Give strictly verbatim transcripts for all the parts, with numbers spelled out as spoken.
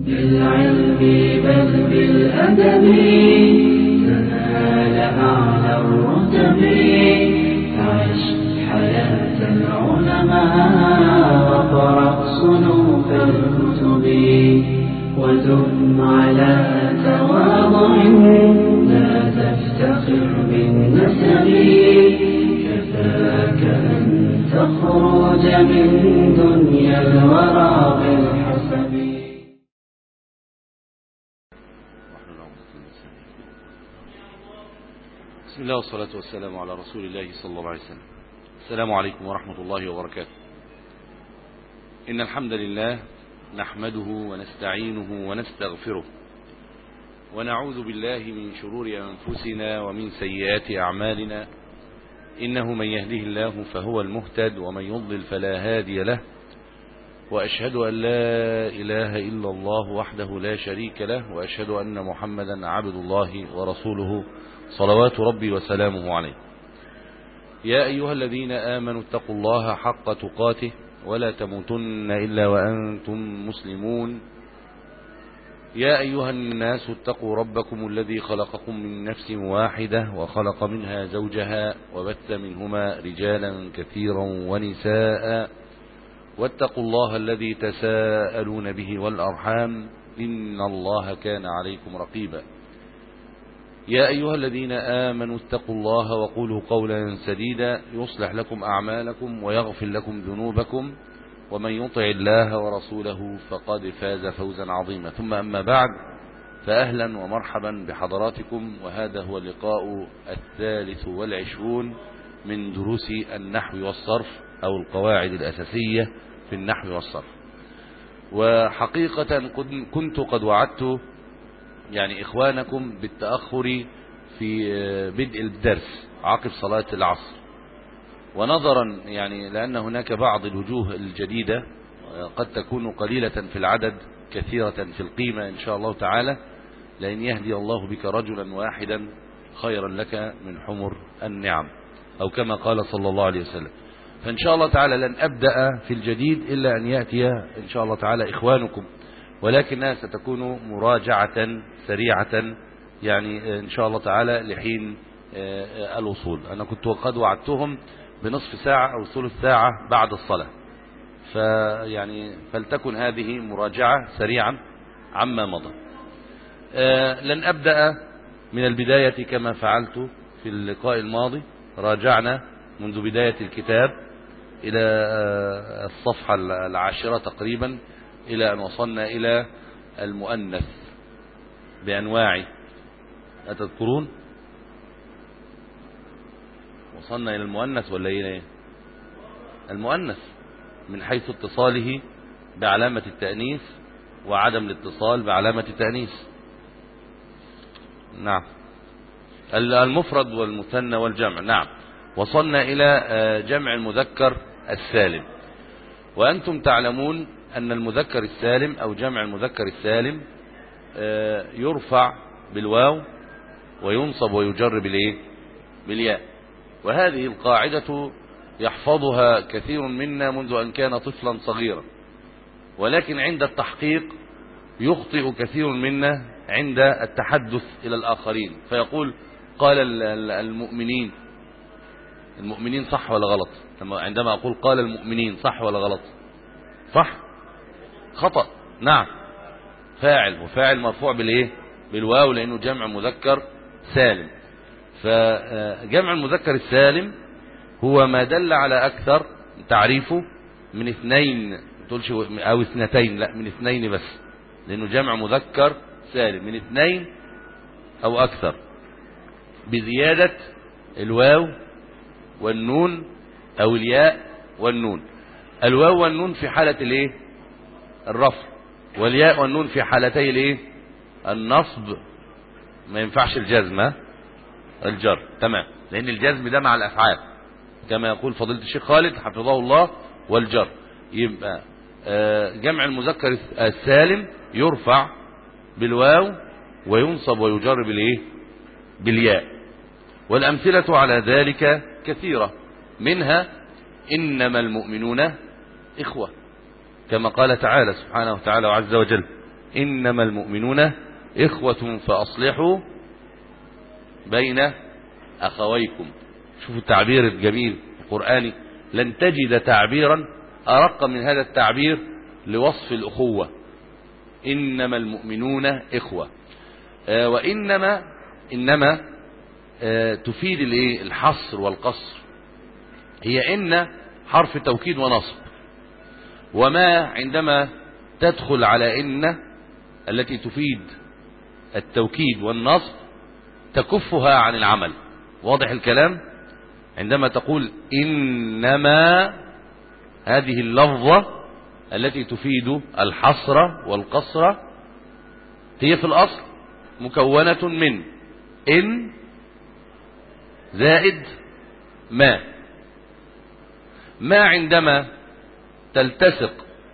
بالعلم بل بالأدب تنال أعلى الرتب. عش حياة العلماء وقرأ صنوف الكتب ودم على تواضع لا تفتخر بالنسب. كفاك أن تخرج من دنيا الورى بالحسب. بسم الله والصلاة والسلام على رسول الله صلى الله عليه وسلم. السلام عليكم ورحمة الله وبركاته. إن الحمد لله نحمده ونستعينه ونستغفره ونعوذ بالله من شرور أنفسنا ومن سيئات أعمالنا. إنه من يهده الله فهو المهتد ومن يضلل فلا هادي له. وأشهد أن لا إله إلا الله وحده لا شريك له وأشهد أن محمدا عبد الله ورسوله صلوات ربي وسلامه عليه. يا أيها الذين آمنوا اتقوا الله حق تقاته ولا تموتن إلا وأنتم مسلمون. يا أيها الناس اتقوا ربكم الذي خلقكم من نفس واحدة وخلق منها زوجها وبث منهما رجالا كثيرا ونساء واتقوا الله الذي تساءلون به والأرحام إن الله كان عليكم رقيبا. يا أيها الذين آمنوا اتقوا الله وقولوا قولا سديدا يصلح لكم أعمالكم ويغفر لكم ذنوبكم ومن يطع الله ورسوله فقد فاز فوزا عظيما. ثم أما بعد، فأهلا ومرحبا بحضراتكم، وهذا هو اللقاء الثالث والعشرون من دروس النحو والصرف أو القواعد الأساسية في النحو والصرف. وحقيقة كنت قد وعدت يعني إخوانكم بالتأخر في بدء الدرس عقب صلاة العصر، ونظرا يعني لأن هناك بعض الوجوه الجديدة قد تكون قليلة في العدد كثيرة في القيمة إن شاء الله تعالى، لأن يهدي الله بك رجلا واحدا خيرا لك من حمر النعم، أو كما قال صلى الله عليه وسلم. فإن شاء الله تعالى لن أبدأ في الجديد إلا أن يأتي إن شاء الله تعالى إخوانكم، ولكنها ستكون مراجعة سريعة يعني إن شاء الله تعالى لحين الوصول. أنا كنت قد وعدتهم بنصف ساعة أو ثلث ساعة بعد الصلاة، فيعني فلتكن هذه مراجعة سريعا عما مضى. لن أبدأ من البداية كما فعلت في اللقاء الماضي. راجعنا منذ بداية الكتاب إلى الصفحة العاشرة تقريبا إلى أن وصلنا إلى المؤنث بأنواعه. أتذكرون وصلنا إلى المؤنث ولا إلى المؤنث من حيث اتصاله بعلامة التأنيث وعدم الاتصال بعلامة التأنيث؟ نعم. المفرد والمثنى والجمع. نعم. وصلنا إلى جمع المذكر السالم، وأنتم تعلمون أن المذكر السالم أو جمع المذكر السالم يرفع بالواو وينصب ويجر بالإيه؟ بالياء. وهذه القاعدة يحفظها كثير منا منذ أن كان طفلا صغيرا، ولكن عند التحقيق يخطئ كثير منا عند التحدث إلى الآخرين، فيقول قال المؤمنين. المؤمنين صح ولا غلط؟ عندما أقول قال المؤمنين صح ولا غلط؟ صح؟ خطأ. نعم. فاعل، وفاعل مرفوع بالإيه؟ بالواو، لأنه جمع مذكر سالم. فجمع المذكر السالم هو ما دل على أكثر، تعريفه من اثنين، تقولش أو اثنتين، لا من اثنين بس، لأنه جمع مذكر سالم من اثنين أو أكثر، بزيادة الواو والنون أو الياء والنون. الواو والنون في حالة الايه؟ الرفع، والياء والنون في حالتي الايه؟ النصب. ما ينفعش الجزم، الجر. تمام، لأن الجزم ده مع الأفعال كما يقول فضيلة الشيخ خالد حفظه الله، والجر. يبقى جمع المذكر السالم يرفع بالواو وينصب ويجر بالايه؟ بالياء. والأمثلة على ذلك كثيرة، منها إنما المؤمنون إخوة، كما قال تعالى سبحانه وتعالى وعز وجل إنما المؤمنون إخوة فأصلحوا بين أخويكم. شوفوا التعبير الجميل القرآني، لن تجد تعبيرا أرق من هذا التعبير لوصف الأخوة. إنما المؤمنون إخوة. آه وإنما إنما آه تفيد الحصر والقصر. هي إن حرف توكيد ونصب، وما عندما تدخل على إن التي تفيد التوكيد والنصب تكفها عن العمل. واضح الكلام؟ عندما تقول إنما، هذه اللفظة التي تفيد الحصر والقصر هي في الأصل مكونة من إن زائد ما. ما عندما تلتصق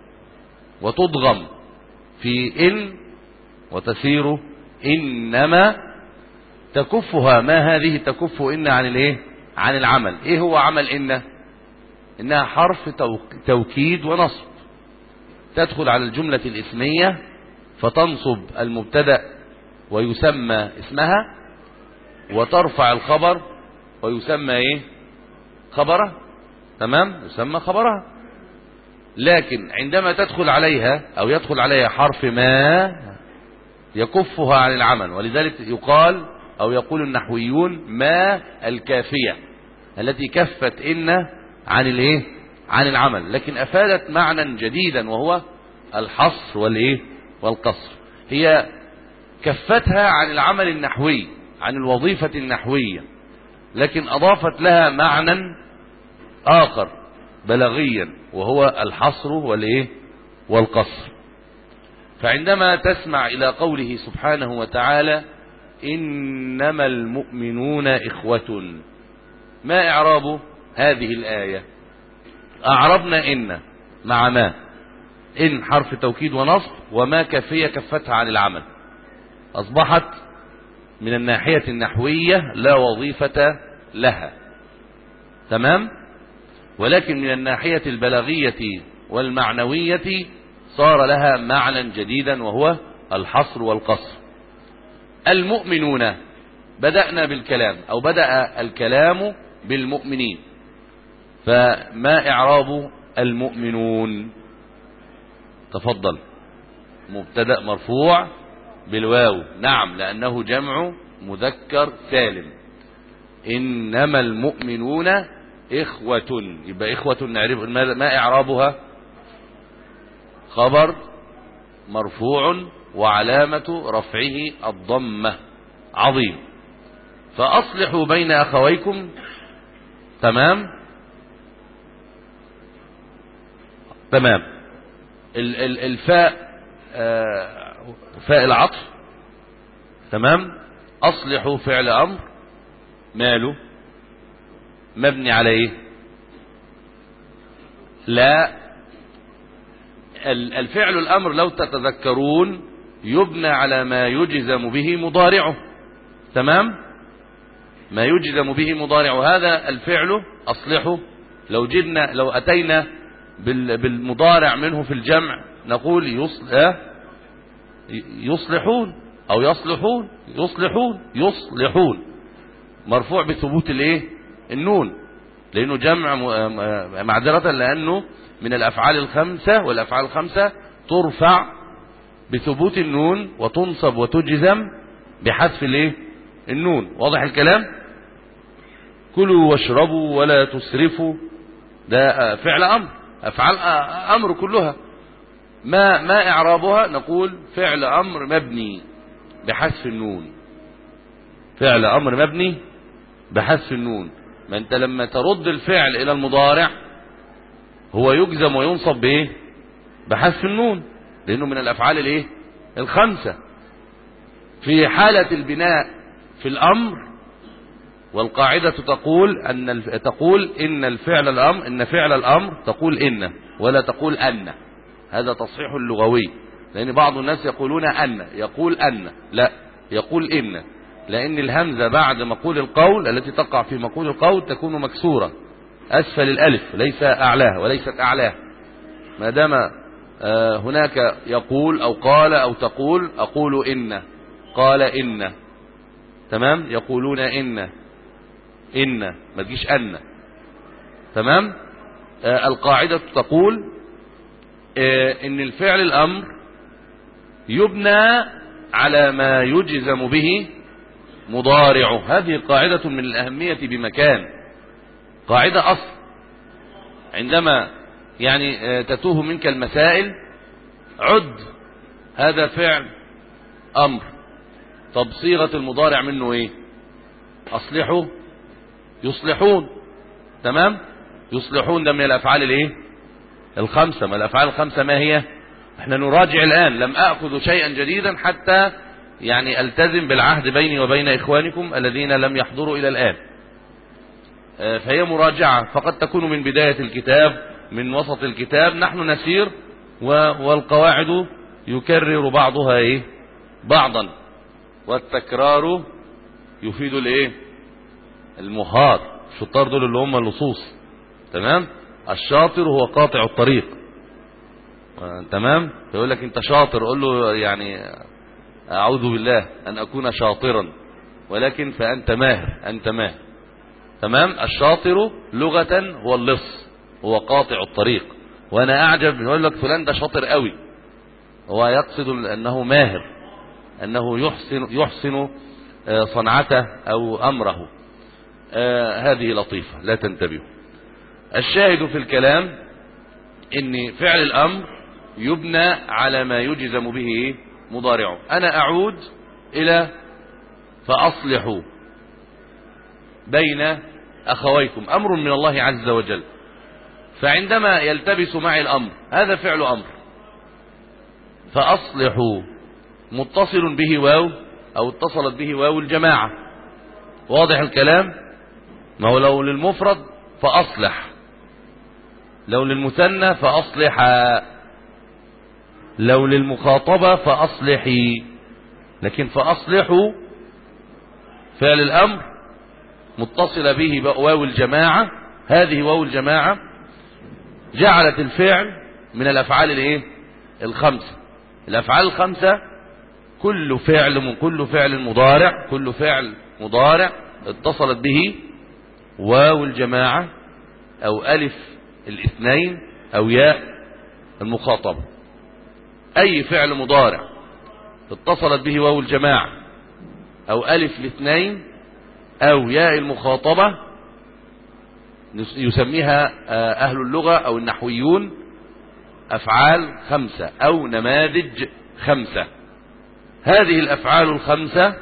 وتضغم في إن وتسير إنما تكفها، ما هذه تكف إن عن الايه؟ عن العمل. ايه هو عمل إن؟ إنها حرف توكيد ونصب، تدخل على الجملة الاسمية فتنصب المبتدأ ويسمى اسمها، وترفع الخبر ويسمى ايه؟ خبره. تمام؟ يسمى خبرها. لكن عندما تدخل عليها او يدخل عليها حرف ما يكفها عن العمل، ولذلك يقال او يقول النحويون ما الكافية التي كفت إن عن الايه؟ عن العمل، لكن افادت معنى جديدا وهو الحصر والايه؟ والقصر. هي كفتها عن العمل النحوي، عن الوظيفة النحوية، لكن اضافت لها معنى اخر بلاغيا وهو الحصر والايه؟ والقصر. فعندما تسمع الى قوله سبحانه وتعالى إنما المؤمنون إخوة، ما إعراب هذه الآية؟ أعربنا إن مع ما، إن حرف توكيد ونصب، وما كافية كفتها عن العمل، أصبحت من الناحية النحوية لا وظيفة لها. تمام؟ ولكن من الناحية البلاغية والمعنوية صار لها معنى جديدا وهو الحصر والقصر. المؤمنون، بدأنا بالكلام أو بدأ الكلام بالمؤمنين، فما إعراب المؤمنون؟ تفضل. مبتدأ مرفوع بالواو. نعم، لأنه جمع مذكر سالم. إنما المؤمنون إخوة، يبقى إخوة نعرف ما إعرابها؟ خبر مرفوع وعلامة رفعه الضمة. عظيم. فأصلحوا بين أخويكم. تمام تمام. الفاء فاء العطف. تمام. أصلحوا فعل أمر، ماله؟ مبني عليه لا. الفعل الأمر لو تتذكرون يبنى على ما يجزم به مضارعه. تمام. ما يجزم به مضارعه هذا الفعل أصلحه. لو جدنا لو أتينا بالمضارع منه في الجمع نقول يصلحون أو يصلحون يصلحون يصلحون، مرفوع بثبوت الايه؟ النون، لأنه جمع معذرة، لأنه من الأفعال الخمسة، والأفعال الخمسة ترفع بثبوت النون وتنصب وتجزم بحذف الايه؟ النون. واضح الكلام؟ كلوا واشربوا ولا تسرفوا، ده فعل أمر، أفعال أمر كلها. ما ما إعرابها؟ نقول فعل أمر مبني بحذف النون. فعل أمر مبني بحذف النون. ما أنت لما ترد الفعل إلى المضارع هو يجزم وينصب بإيه؟ بحذف النون، لأنه من الأفعال الإيه؟ الخمسة. في حالة البناء في الأمر، والقاعدة تقول أن تقول إن الفعل الأمر إن فعل الأمر تقول إن ولا تقول أن. هذا تصحيح اللغوي، لأن بعض الناس يقولون أن، يقول أن، لا، يقول إن، لأن الهمزة بعد مقول القول التي تقع في مقول القول تكون مكسورة أسفل الألف ليس أعلاها وليست أعلاها. ما دام هناك يقول أو قال أو تقول، أقول إن، قال إن، تمام، يقولون إن، إن ما تجيش أن، تمام. القاعدة تقول إن الفعل الأمر يبنى على ما يجزم به مضارعه. هذه قاعدة من الأهمية بمكان، قاعدة أصل. عندما يعني تتوه منك المسائل عد هذا فعل أمر، طب صيغة المضارع منه إيه؟ أصلحوا، يصلحون، تمام. يصلحون ده من الأفعال الإيه؟ الخمسة. ما الأفعال الخمسة ما هي؟ احنا نراجع الآن، لم أخذ شيئا جديدا حتى يعني ألتزم بالعهد بيني وبين إخوانكم الذين لم يحضروا إلى الآن. فهي مراجعة، فقد تكون من بداية الكتاب، من وسط الكتاب، نحن نسير والقواعد يكرر بعضها إيه؟ بعضا، والتكرار يفيد الإيه؟ المهار. الشطار دول اللي هم اللصوص، تمام. الشاطر هو قاطع الطريق، تمام. يقول لك انت شاطر، قول له يعني اعوذ بالله ان اكون شاطرا، ولكن فانت ماهر، انت ماهر، تمام. الشاطر لغة هو اللص، هو قاطع الطريق. وانا اعجب يقول لك فلان ده شاطر قوي، هو يقصد انه ماهر، انه يحسن يحسن صنعته او امره. آه هذه لطيفة، لا تنتبهوا. الشاهد في الكلام ان فعل الامر يبنى على ما يجزم به مضارعه. انا اعود الى فاصلحوا بين اخويكم، امر من الله عز وجل. فعندما يلتبس معي الامر، هذا فعل امر، فاصلحوا متصل به واو او اتصلت به واو الجماعة، واضح الكلام. ما هو لو للمفرد فاصلح، لو للمثنى فاصلحا، لو للمخاطبة فاصلحي، لكن فاصلحوا فعل الامر متصل به واو الجماعة. هذه واو الجماعة جعلت الفعل من الافعال الايه؟ الخمسة. الافعال الخمسة كل فعل من كل فعل مضارع، كل فعل مضارع اتصلت به واو الجماعة او الف الاثنين او ياء المخاطبة. اي فعل مضارع اتصلت به واو الجماعة او الف الاثنين او ياء المخاطبة يسميها اهل اللغة او النحويون افعال خمسة او نماذج خمسة. هذه الافعال الخمسة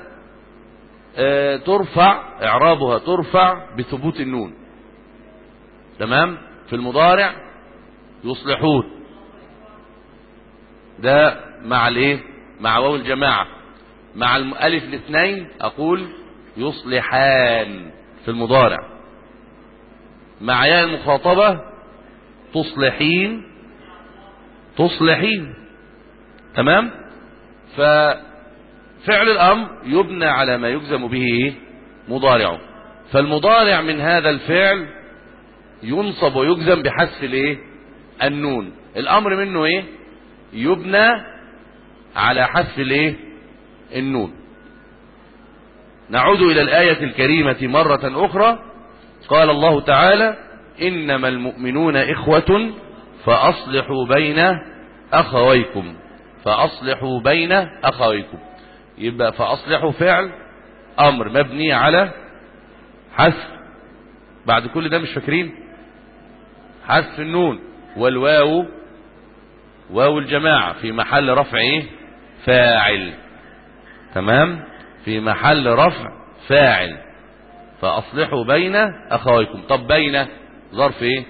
ترفع اعرابها، ترفع بثبوت النون، تمام. في المضارع يصلحون، ده مع الايه؟ مع واو الجماعة. مع الالف الاثنين اقول يصلحان في المضارع. مع ياء المخاطبة تصلحين، تصلحين، تمام. ففعل الامر يبنى على ما يجزم به مضارعه. فالمضارع من هذا الفعل ينصب ويجزم بحذف الايه؟ النون. الامر منه ايه؟ يبنى على حذف الايه؟ النون. نعود الى الاية الكريمة مرة اخرى. قال الله تعالى انما المؤمنون اخوة فاصلحوا بين اخويكم، فاصلحوا بين اخويكم. يبقى فاصلحوا فعل امر مبني على حذف، بعد كل ده مش فاكرين؟ حذف النون، والواو واو الجماعة في محل رفع ايه؟ فاعل، تمام، في محل رفع فاعل. فاصلحوا بين اخويكم. طب بين ظرف ايه؟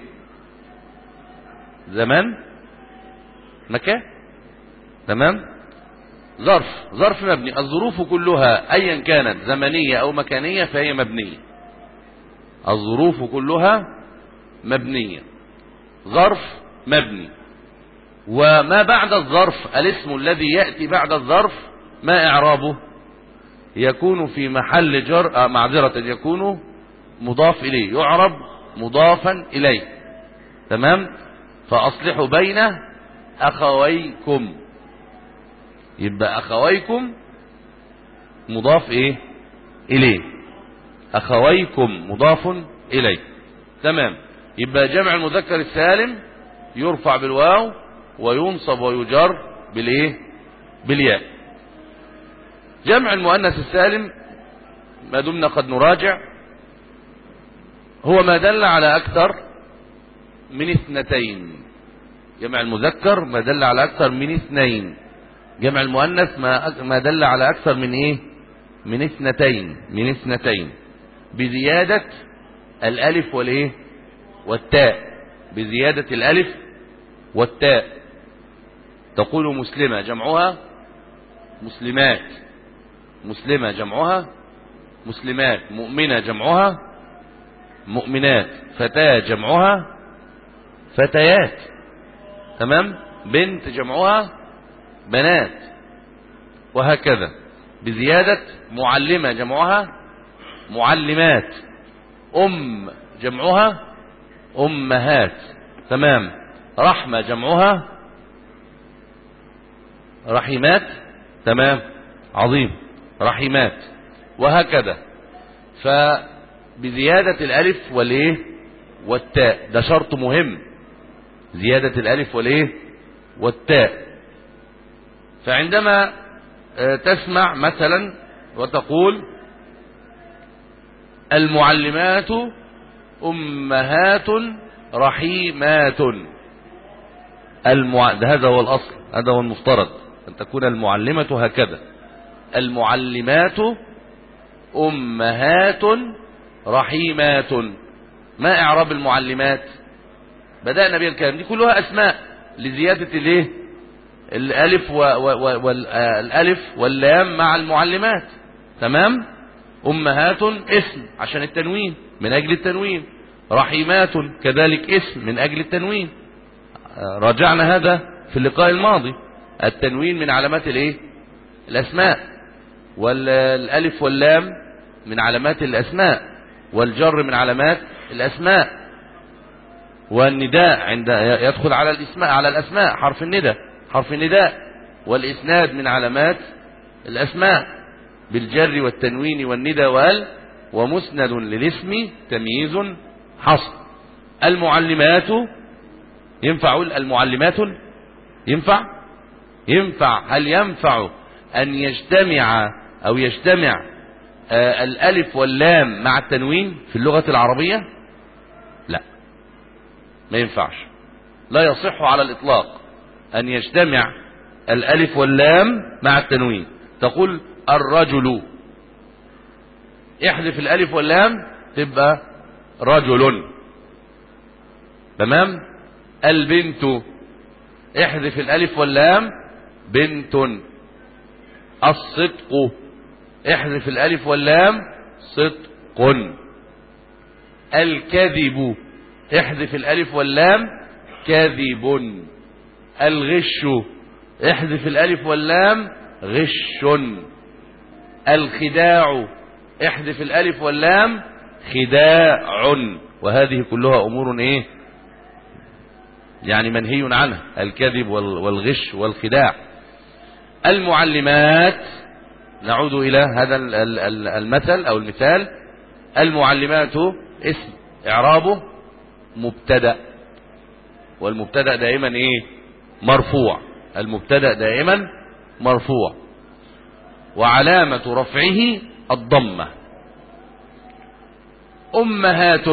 زمان، مكان، تمام. ظرف، ظرف مبني. الظروف كلها ايا كانت زمنية او مكانية فهي مبنية. الظروف كلها مبنية، ظرف مبني. وما بعد الظرف، الاسم الذي يأتي بعد الظرف ما اعرابه؟ يكون في محل جر، معذرة، يكون مضاف اليه، يعرب مضافا اليه، تمام. فاصلحوا بين أخويكم. يبقى أخويكم مضاف إيه إليه، أخويكم مضاف إليه. تمام. يبقى جمع المذكر السالم يرفع بالواو وينصب ويجر بالإيه بالياء. جمع المؤنث السالم ما دمنا قد نراجع هو ما دل على أكثر من اثنتين. جمع المذكر ما دل على أكثر من اثنين. جمع المؤنث ما ما دل على أكثر من إيه من اثنتين من اثنتين بزيادة الألف والإيه والتاء، بزيادة الألف والتاء. تقول مسلمة جمعها مسلمات، مسلمة جمعها مسلمات، مؤمنة جمعها مؤمنات، فتاة جمعها فتيات. تمام. بنت جمعها بنات، وهكذا بزيادة. معلمة جمعها معلمات، أم جمعها أمهات. تمام. رحمة جمعها رحيمات. تمام. عظيم. رحيمات، وهكذا. فبزيادة الألف والإيه والتاء، ده شرط مهم، زيادة الألف والإيه والتاء. فعندما تسمع مثلا وتقول المعلمات أمهات رحيمات، المع... هذا هو الأصل، هذا هو المفترض أن تكون المعلمة هكذا. المعلمات أمهات رحيمات. ما إعراب المعلمات؟ بدأنا بها الكلام، دي كلها أسماء لزيادة الايه الألف والألف واللام مع المعلمات. تمام. أمهات اسم عشان التنوين، من أجل التنوين. رحيمات كذلك اسم من أجل التنوين. راجعنا هذا في اللقاء الماضي. التنوين من علامات الايه الأسماء، والألف واللام من علامات الأسماء، والجر من علامات الأسماء، والنداء عند يدخل على الاسماء على الأسماء حرف النداء حرف النداء، والإسناد من علامات الأسماء بالجر والتنوين والندى وال، ومسند للاسم تمييز حصر. المعلمات ينفع المعلمات ينفع ينفع هل ينفع أن يجتمع أو يجتمع آه الألف واللام مع التنوين في اللغة العربية؟ لا، ما ينفعش، لا يصح على الإطلاق أن يجتمع الألف واللام مع التنوين. تقول الرجل، احذف الألف واللام تبقى رجل. تمام. البنت، احذف الألف واللام بنت. الصدق، احذف الألف واللام صدق. الكذب، احذف الألف واللام كذب. الغش، احذف الألف واللام غش. الخداع، احذف الألف واللام خداع. وهذه كلها أمور ايه يعني منهي عنها، الكذب والغش والخداع. المعلمات، نعود إلى هذا المثل أو المثال. المعلمات اسم إعرابه مبتدأ، والمبتدأ دائما ايه مرفوع. المبتدأ دائما مرفوع، وعلامة رفعه الضمة. أمهات،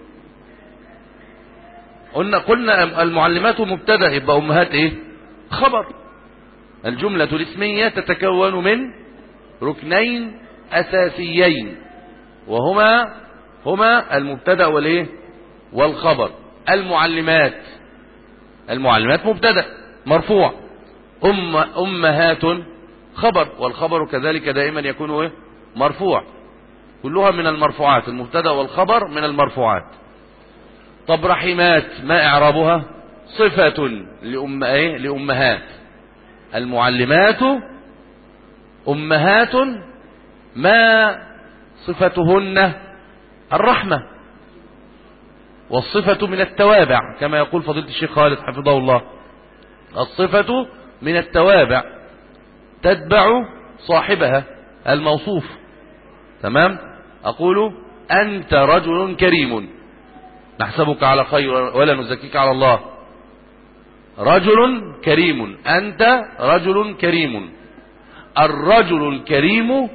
قلنا قلنا المعلمات مبتدأ، يبقى أمهات ايه خبر. الجملة الاسمية تتكون من ركنين أساسيين، وهما هما المبتدأ والايه والخبر. المعلمات المعلمات مبتدأ مرفوع، أم أمهات خبر، والخبر كذلك دائما يكون ايه مرفوع. كلها من المرفوعات، المبتدأ والخبر من المرفوعات. طب رحيمات ما إعرابها؟ صفة لأم ايه لأمهات. المعلمات أمهات ما صفتهن الرحمة، والصفة من التوابع كما يقول فضيلة الشيخ خالد حفظه الله. الصفة من التوابع تتبع صاحبها الموصوف. تمام. أقول أنت رجل كريم، نحسبك على خير ولا نزكيك على الله. رجل كريم، أنت رجل كريم. الرجل الكريم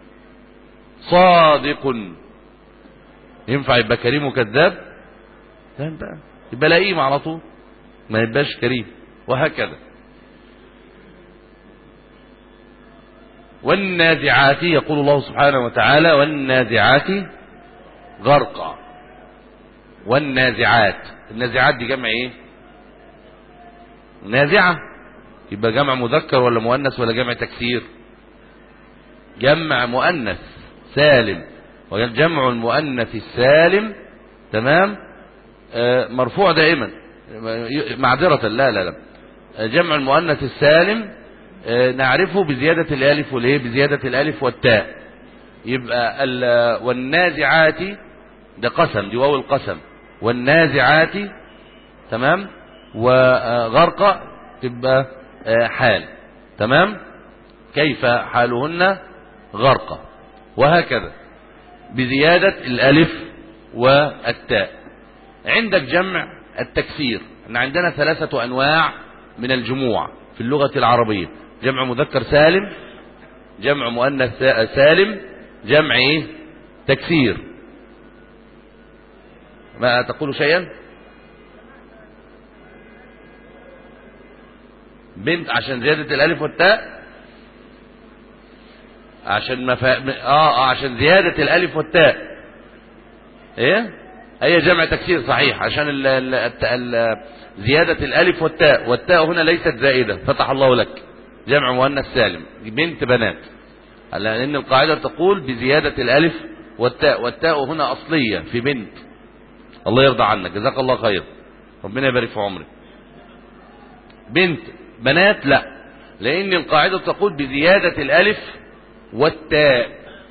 صادق. ينفع يبقى كريم وكذاب؟ لا، يبقى يبقى لئيم على طول، ما يبقاش كريم. وهكذا. والنازعات، يقول الله سبحانه وتعالى والنازعات غرقا. والنازعات، النازعات دي جمع ايه؟ نازعة. يبقى جمع مذكر ولا مؤنث ولا جمع تكسير؟ جمع مؤنث سالم. وجمع المؤنث السالم تمام آه مرفوع دائما معذرة. لا لا لا جمع المؤنث السالم آه نعرفه بزيادة الالف والايه، بزيادة الالف والتاء. يبقى والنازعات ده قسم، دي واو القسم. والنازعات تمام. وغرق تبقى حال. تمام. كيف حالهن؟ غرق. وهكذا بزيادة الالف والتاء. عندك جمع التكسير، ان عندنا ثلاثة انواع من الجموع في اللغة العربية: جمع مذكر سالم، جمع مؤنث سالم، جمع ايه؟ تكسير. ما تقول شيئا؟ بنت عشان زيادة الالف والتاء، عشان ما فا... اه اه عشان زيادة الالف والتاء. ايه؟ هي جمع تكسير صحيح، عشان ال... ال... ال... زيادة الالف والتاء، والتاء هنا ليست زائدة، فتح الله لك. جمع مؤنث سالم، بنت بنات، لان القاعدة تقول بزيادة الالف والتاء، والتاء هنا اصلية في بنت. الله يرضى عنك، جزاك الله خير، ربنا يبارك في عمرك. بنت بنات لا، لان القاعدة تقول بزيادة الالف والتاء،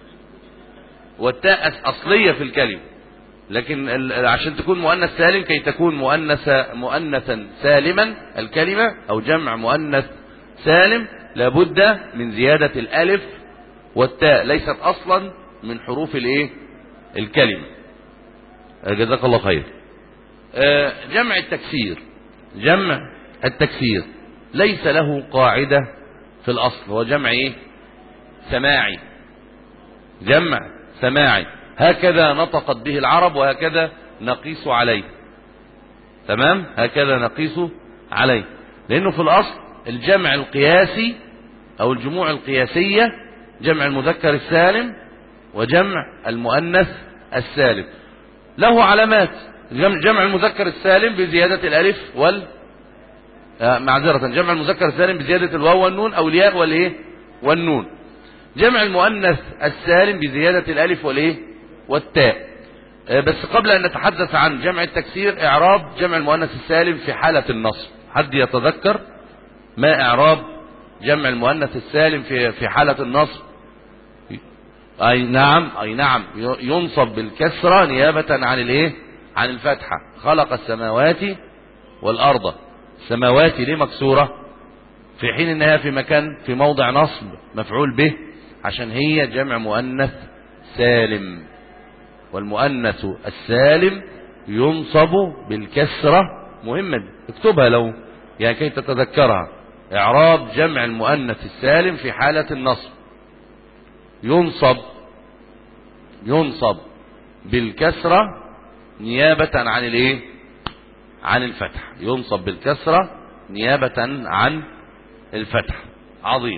والتاء اصلية في الكلمة. لكن عشان تكون مؤنث سالم، كي تكون مؤنث مؤنثا سالما الكلمة او جمع مؤنث سالم، لابد من زيادة الالف والتاء، ليست اصلا من حروف الايه الكلمة. جزاك الله خير. جمع التكسير، جمع التكسير ليس له قاعدة في الاصل، هو جمع ايه؟ سماعي. جمع سماعي، هكذا نطقت به العرب وهكذا نقيس عليه. تمام. هكذا نقيس عليه، لانه في الاصل الجمع القياسي او الجموع القياسية جمع المذكر السالم وجمع المؤنث السالم. له علامات. جمع المذكر السالم بزيادة الالف وال آه معذرة جمع المذكر السالم بزيادة الواو والنون او الياء والايه والنون. جمع المؤنث السالم بزيادة الالف والايه والتاء. آه بس قبل ان نتحدث عن جمع التكسير، اعراب جمع المؤنث السالم في حالة النصب. حد يتذكر ما اعراب جمع المؤنث السالم في في حالة النصب؟ اي نعم اي نعم ينصب بالكسرة نيابة عن الايه عن الفتحة. خلق السماوات والارض. السماوات ليه مكسورة؟ في حين انها في مكان في موضع نصب مفعول به، عشان هي جمع مؤنث سالم، والمؤنث السالم ينصب بالكسرة. مهمة اكتبها لو يعني كي تتذكرها. اعراب جمع المؤنث السالم في حالة النصب: ينصب ينصب بالكسرة نيابة عن الايه عن الفتح. ينصب بالكسرة نيابة عن الفتح. عظيم.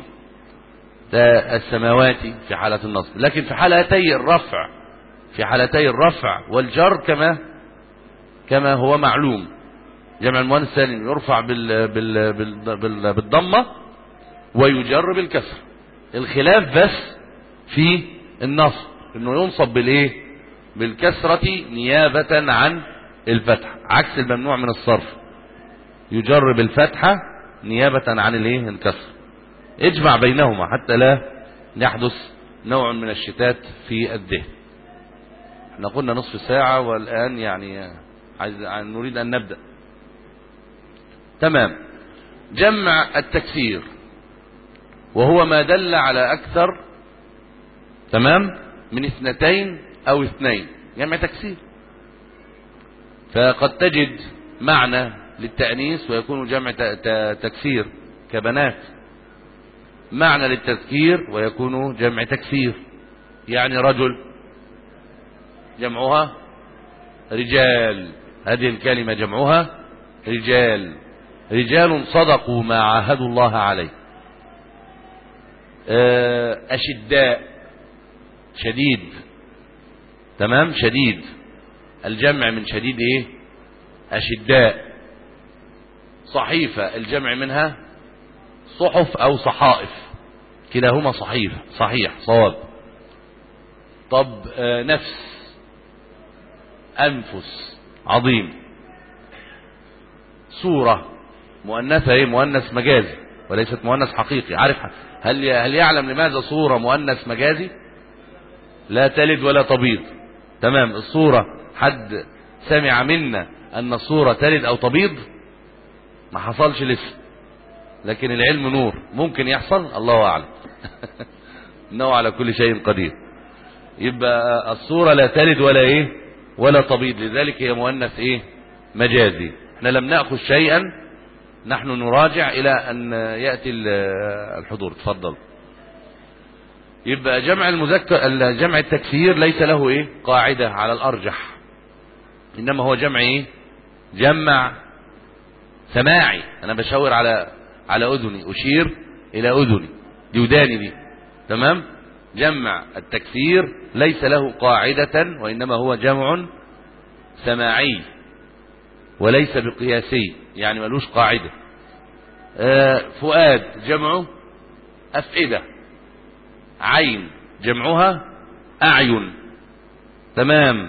ده السماوات في حالة النصب. لكن في حالتي الرفع في حالتي الرفع والجر كما كما هو معلوم، جمع المؤنث السالم يرفع بال بال بال بال بالضمة ويجر بالكسر. الخلاف بس في النصب، انه ينصب بالايه بالكسرة نيابة عن الفتح، عكس الممنوع من الصرف، يجر بالفتحة نيابة عن الايه الكسر. اجمع بينهما حتى لا يحدث نوع من الشتات في الذهن. احنا قلنا نصف ساعة والآن يعني عايز نريد أن نبدأ. تمام. جمع التكسير وهو ما دل على أكثر تمام من اثنتين أو اثنين، جمع تكسير. فقد تجد معنى للتأنيث ويكون جمع تكسير كبنات، معنى للتذكير ويكون جمع تكسير، يعني رجل جمعها رجال، هذه الكلمة جمعها رجال، رجال صدقوا ما عاهدوا الله عليه. أشداء شديد، تمام، شديد، الجمع من شديد ايه؟ أشداء. صحيفة الجمع منها صحف أو صحائف، كلاهما صحيح صحيح صواب. طب نفس، أنفس، عظيم. صورة مؤنثة ايه؟ مؤنث مجازي وليست مؤنث حقيقي. عارف هل هل يعلم لماذا صورة مؤنث مجازي؟ لا تلد ولا تبيض. تمام. الصورة حد سمع منا أن الصورة تلد أو تبيض؟ ما حصلش لسه، لكن العلم نور، ممكن يحصل، الله أعلم. إنه على كل شيء قدير. يبقى الصورة لا تلد ولا إيه ولا تبيض، لذلك هي مؤنث إيه؟ مجازي. احنا لم نأخذ شيئا، نحن نراجع إلى أن يأتي الحضور. تفضل. يبقى جمع المذكر، جمع التكسير ليس له إيه؟ قاعدة على الأرجح، إنما هو جمع إيه؟ جمع سماعي. أنا بشاور على على أذني، أشير إلى أذني، دي وداني دي، تمام. جمع التكسير ليس له قاعدة، وإنما هو جمع سماعي وليس بقياسي، يعني ملوش قاعدة. آه فؤاد جمعه أفئدة، عين جمعها أعين، تمام.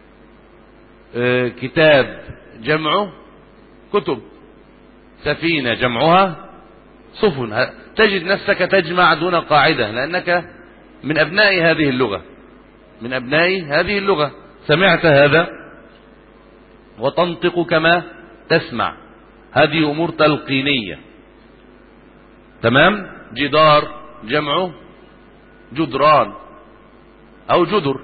آه كتاب جمعه كتب، سفينة جمعها سفن. تجد نفسك تجمع دون قاعدة، لأنك من أبناء هذه اللغة، من أبناء هذه اللغة، سمعت هذا وتنطق كما تسمع. هذه أمور تلقينية، تمام. جدار جمعه جدران أو جدر.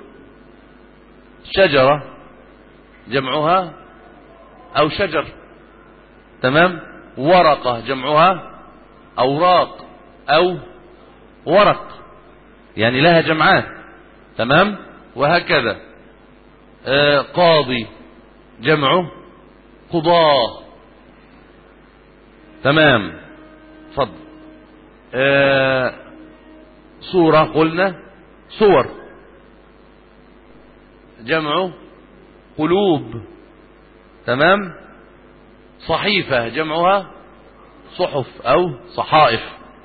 شجرة جمعها أو شجر، تمام. ورقة جمعها أوراق أو ورق، يعني لها جمعات، تمام. وهكذا. آه قاضي جمعه قضاة، تمام. فضل. آه صورة قلنا صور، جمعه قلوب، تمام. صحيفة جمعها صحف أو صحائف.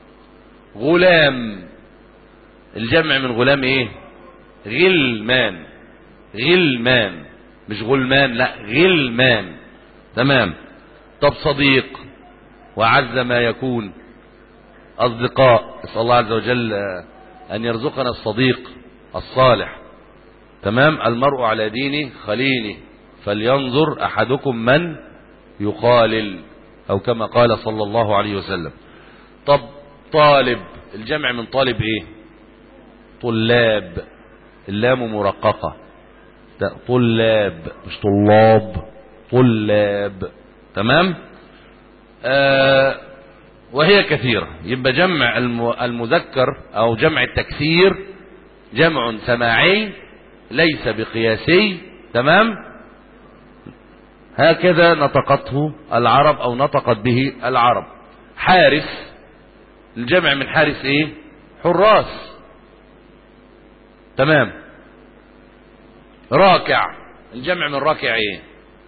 غلام الجمع من غلام ايه؟ غلمان، غلمان، مش غلمان، لا غلمان، تمام. طب صديق، وعز ما يكون أصدقاء. اسأل الله عز وجل أن يرزقنا الصديق الصالح، تمام. المرء على دين خليله فلينظر أحدكم من يخالل، أو كما قال صلى الله عليه وسلم. طب طالب الجمع من طالب ايه؟ طلاب، اللام مرققة، طلاب مش طلاب، طلاب، تمام. آه وهي كثيرة. يبقى جمع المذكر أو جمع التكسير جمع سماعي ليس بقياسي، تمام. هكذا نطقته العرب أو نطقت به العرب. حارس الجمع من حارس ايه؟ حراس، تمام. راكع الجمع من راكع ايه؟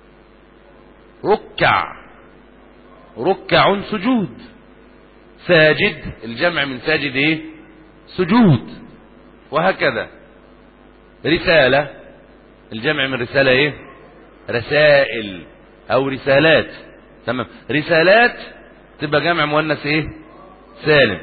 ركع، ركع سجود. ساجد الجمع من ساجد ايه؟ سجود. وهكذا. رسالة الجمع من رسالة ايه؟ رسائل او رسالات، تمام. رسالات تبقى جمع مؤنث ايه؟ سالم.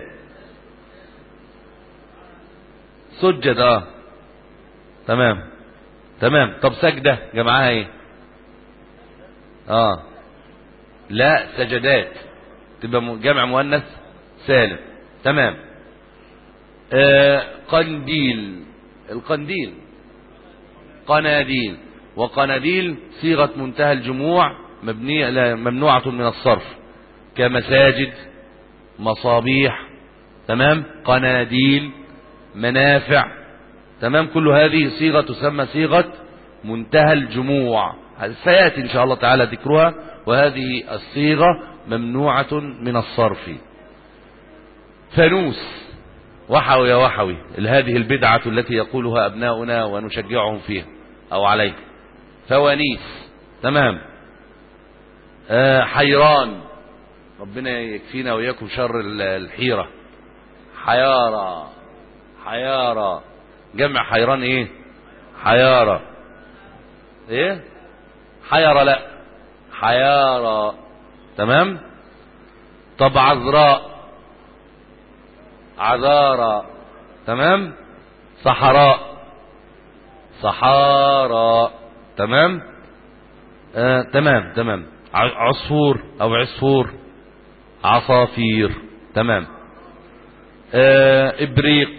سجد، اه تمام تمام. طب سجدة جمعها ايه؟ اه لا سجدات، تبقى جمع مؤنث سالم. تمام. آه قنديل، القنديل قناديل، وقناديل صيغة منتهى الجموع مبنية لا ممنوعة من الصرف، كمساجد، مصابيح، تمام، قناديل، منافع، تمام. كل هذه صيغة تسمى صيغة منتهى الجموع، سيأتي إن شاء الله تعالى ذكرها، وهذه الصيغة ممنوعة من الصرف. فانوس، وحوي يا وحوي، هذه البدعة التي يقولها أبناؤنا ونشجعهم فيها أو عليها. فوانيس، تمام. آه حيران، ربنا يكفينا وإياكم شر الحيرة. حيارة، حيارة، جمع حيران ايه؟ حيارة. ايه؟ حيرة، لا، حيارة، تمام. طب عذراء، عذارى، تمام. صحراء، صحارى، تمام. آه تمام تمام. عصفور او عصفور، عصافير، تمام. آه ابريق،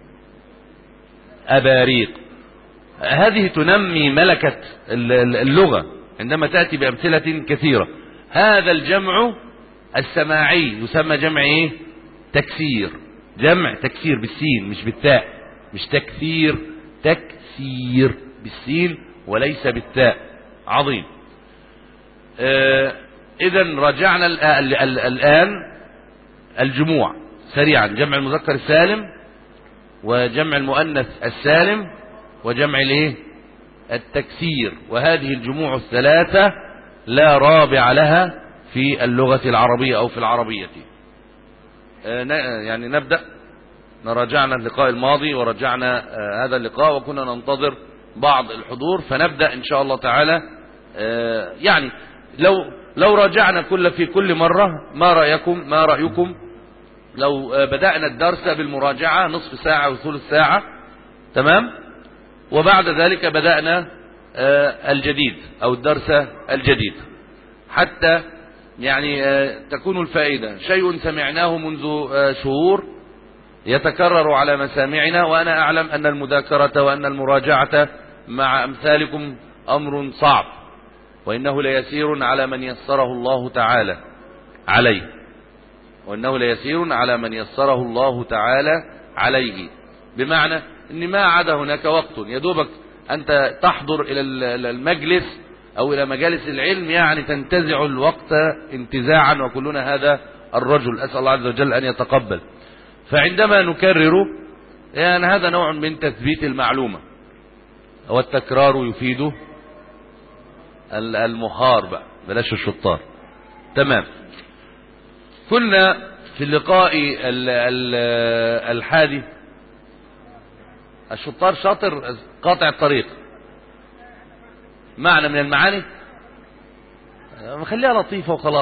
اباريق. هذه تنمي ملكة اللغة عندما تأتي بأمثلة كثيرة. هذا الجمع السماعي يسمى جمع ايه؟ تكسير، جمع تكسير بالسين مش بالتاء، مش تكثير، تكسير بالسين وليس بالتاء. عظيم. آه اذا رجعنا الآن الجموع سريعا: جمع المذكر السالم، وجمع المؤنث السالم، وجمع الايه؟ التكسير. وهذه الجموع الثلاثة لا رابع لها في اللغة العربية او في العربية. آه يعني نبدأ. نراجعنا اللقاء الماضي ورجعنا آه هذا اللقاء، وكنا ننتظر بعض الحضور، فنبدأ ان شاء الله تعالى. آه يعني لو لو راجعنا كل في كل مرة، ما رأيكم ما رأيكم لو بدأنا الدرس بالمراجعة نصف ساعة وثلث ساعة، تمام، وبعد ذلك بدأنا الجديد أو الدرس الجديد، حتى يعني تكون الفائدة شيء سمعناه منذ شهور يتكرر على مسامعنا. وأنا أعلم أن المذاكرة وأن المراجعة مع أمثالكم أمر صعب، وإنه ليسير على من يسره الله تعالى عليه، وإنه ليسير على من يسره الله تعالى عليه، بمعنى أن ما عاد هناك وقت يدوبك أنت تحضر إلى المجلس أو إلى مجالس العلم، يعني تنتزع الوقت انتزاعا، وكلنا هذا الرجل، أسأل الله عز وجل أن يتقبل. فعندما نكرر، يعني هذا نوع من تثبيت المعلومة، والتكرار يفيد المهار بقى، بلاش الشطار، تمام. كنا في اللقاء الحادي الشطار شاطر قاطع الطريق، معنى من المعاني خليها لطيفة وخلاص.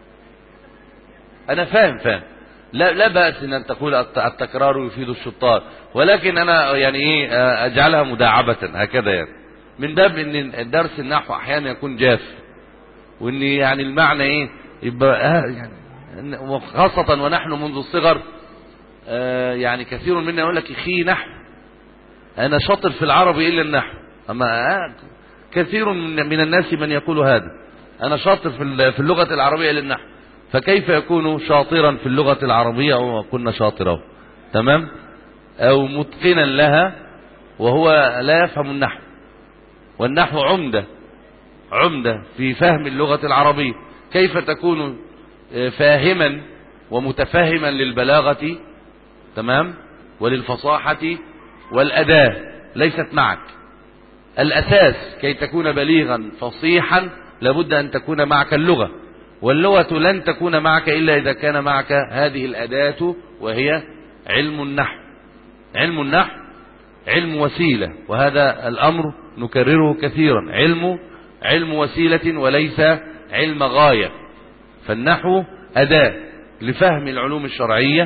أنا فاهم فاهم لا لا بأس أن تقول التكرار يفيد الشطار، ولكن أنا يعني إيه أجعلها مداعبة هكذا، يعني من باب أن الدرس النحو أحيانا يكون جاف، وأن يعني المعنى إيه يبقى يعني، وخاصة ونحن منذ الصغر آه يعني كثير منا يقول لك اخي نحو، انا شاطر في العربي الا النحو. اما آه كثير من الناس من يقول هذا، انا شاطر في اللغة العربية الا النحو، فكيف يكون شاطرا في اللغة العربية او كنا شاطرا، تمام، او متقنا لها وهو لا يفهم النحو. والنحو عمدة عمدة في فهم اللغة العربية. كيف تكون فاهما ومتفهما للبلاغة، تمام، وللفصاحة والأداة، ليست معك. الأساس كي تكون بليغا فصيحا لابد أن تكون معك اللغة، واللغة لن تكون معك إلا إذا كان معك هذه الأداة، وهي علم النحو. علم النحو علم وسيلة، وهذا الأمر نكرره كثيرا، علم علم وسيلة وليس علم غاية. فالنحو أداة لفهم العلوم الشرعية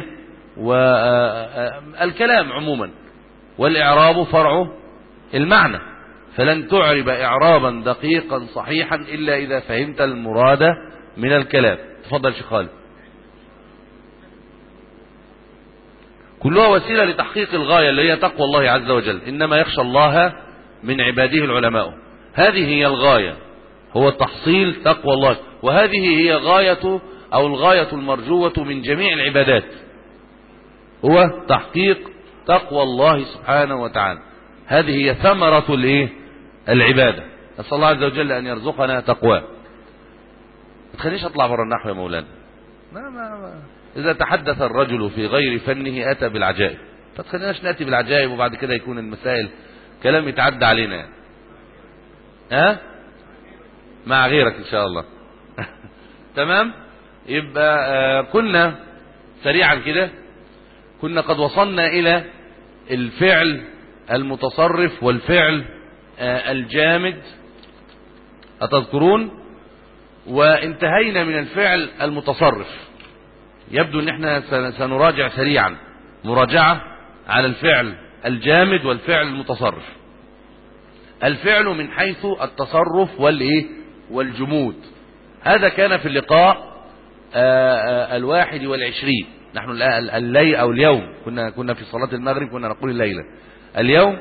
والكلام عموما، والإعراب فرع المعنى، فلن تعرب إعرابا دقيقا صحيحا إلا إذا فهمت المراد من الكلام. تفضل شيخ خالد. كلها وسيلة لتحقيق الغاية اللي هي تقوى الله عز وجل. إنما يخشى الله من عباده العلماء. هذه هي الغاية، هو تحصيل تقوى الله، وهذه هي غاية أو الغاية المرجوة من جميع العبادات، هو تحقيق تقوى الله سبحانه وتعالى. هذه هي ثمرة الايه العبادة. نسأل الله عز وجل أن يرزقنا تقواه. ما تخلينيش أطلع بره النحو يا مولانا. ما ما ما. إذا تحدث الرجل في غير فنه أتى بالعجائب، ما تخليناش نأتي بالعجائب وبعد كده يكون المسائل كلام يتعدى علينا يعني. ها مع غيرك إن شاء الله. تمام. يبقى آه كنا سريعا كده كنا قد وصلنا إلى الفعل المتصرف والفعل آه الجامد، أتذكرون؟ وانتهينا من الفعل المتصرف. يبدو ان احنا سنراجع سريعا مراجعة على الفعل الجامد والفعل المتصرف. الفعل من حيث التصرف والايه والجمود، هذا كان في اللقاء الواحد والعشرين. نحن الليل او اليوم كنا كنا في صلاة المغرب كنا نقول الليلة. اليوم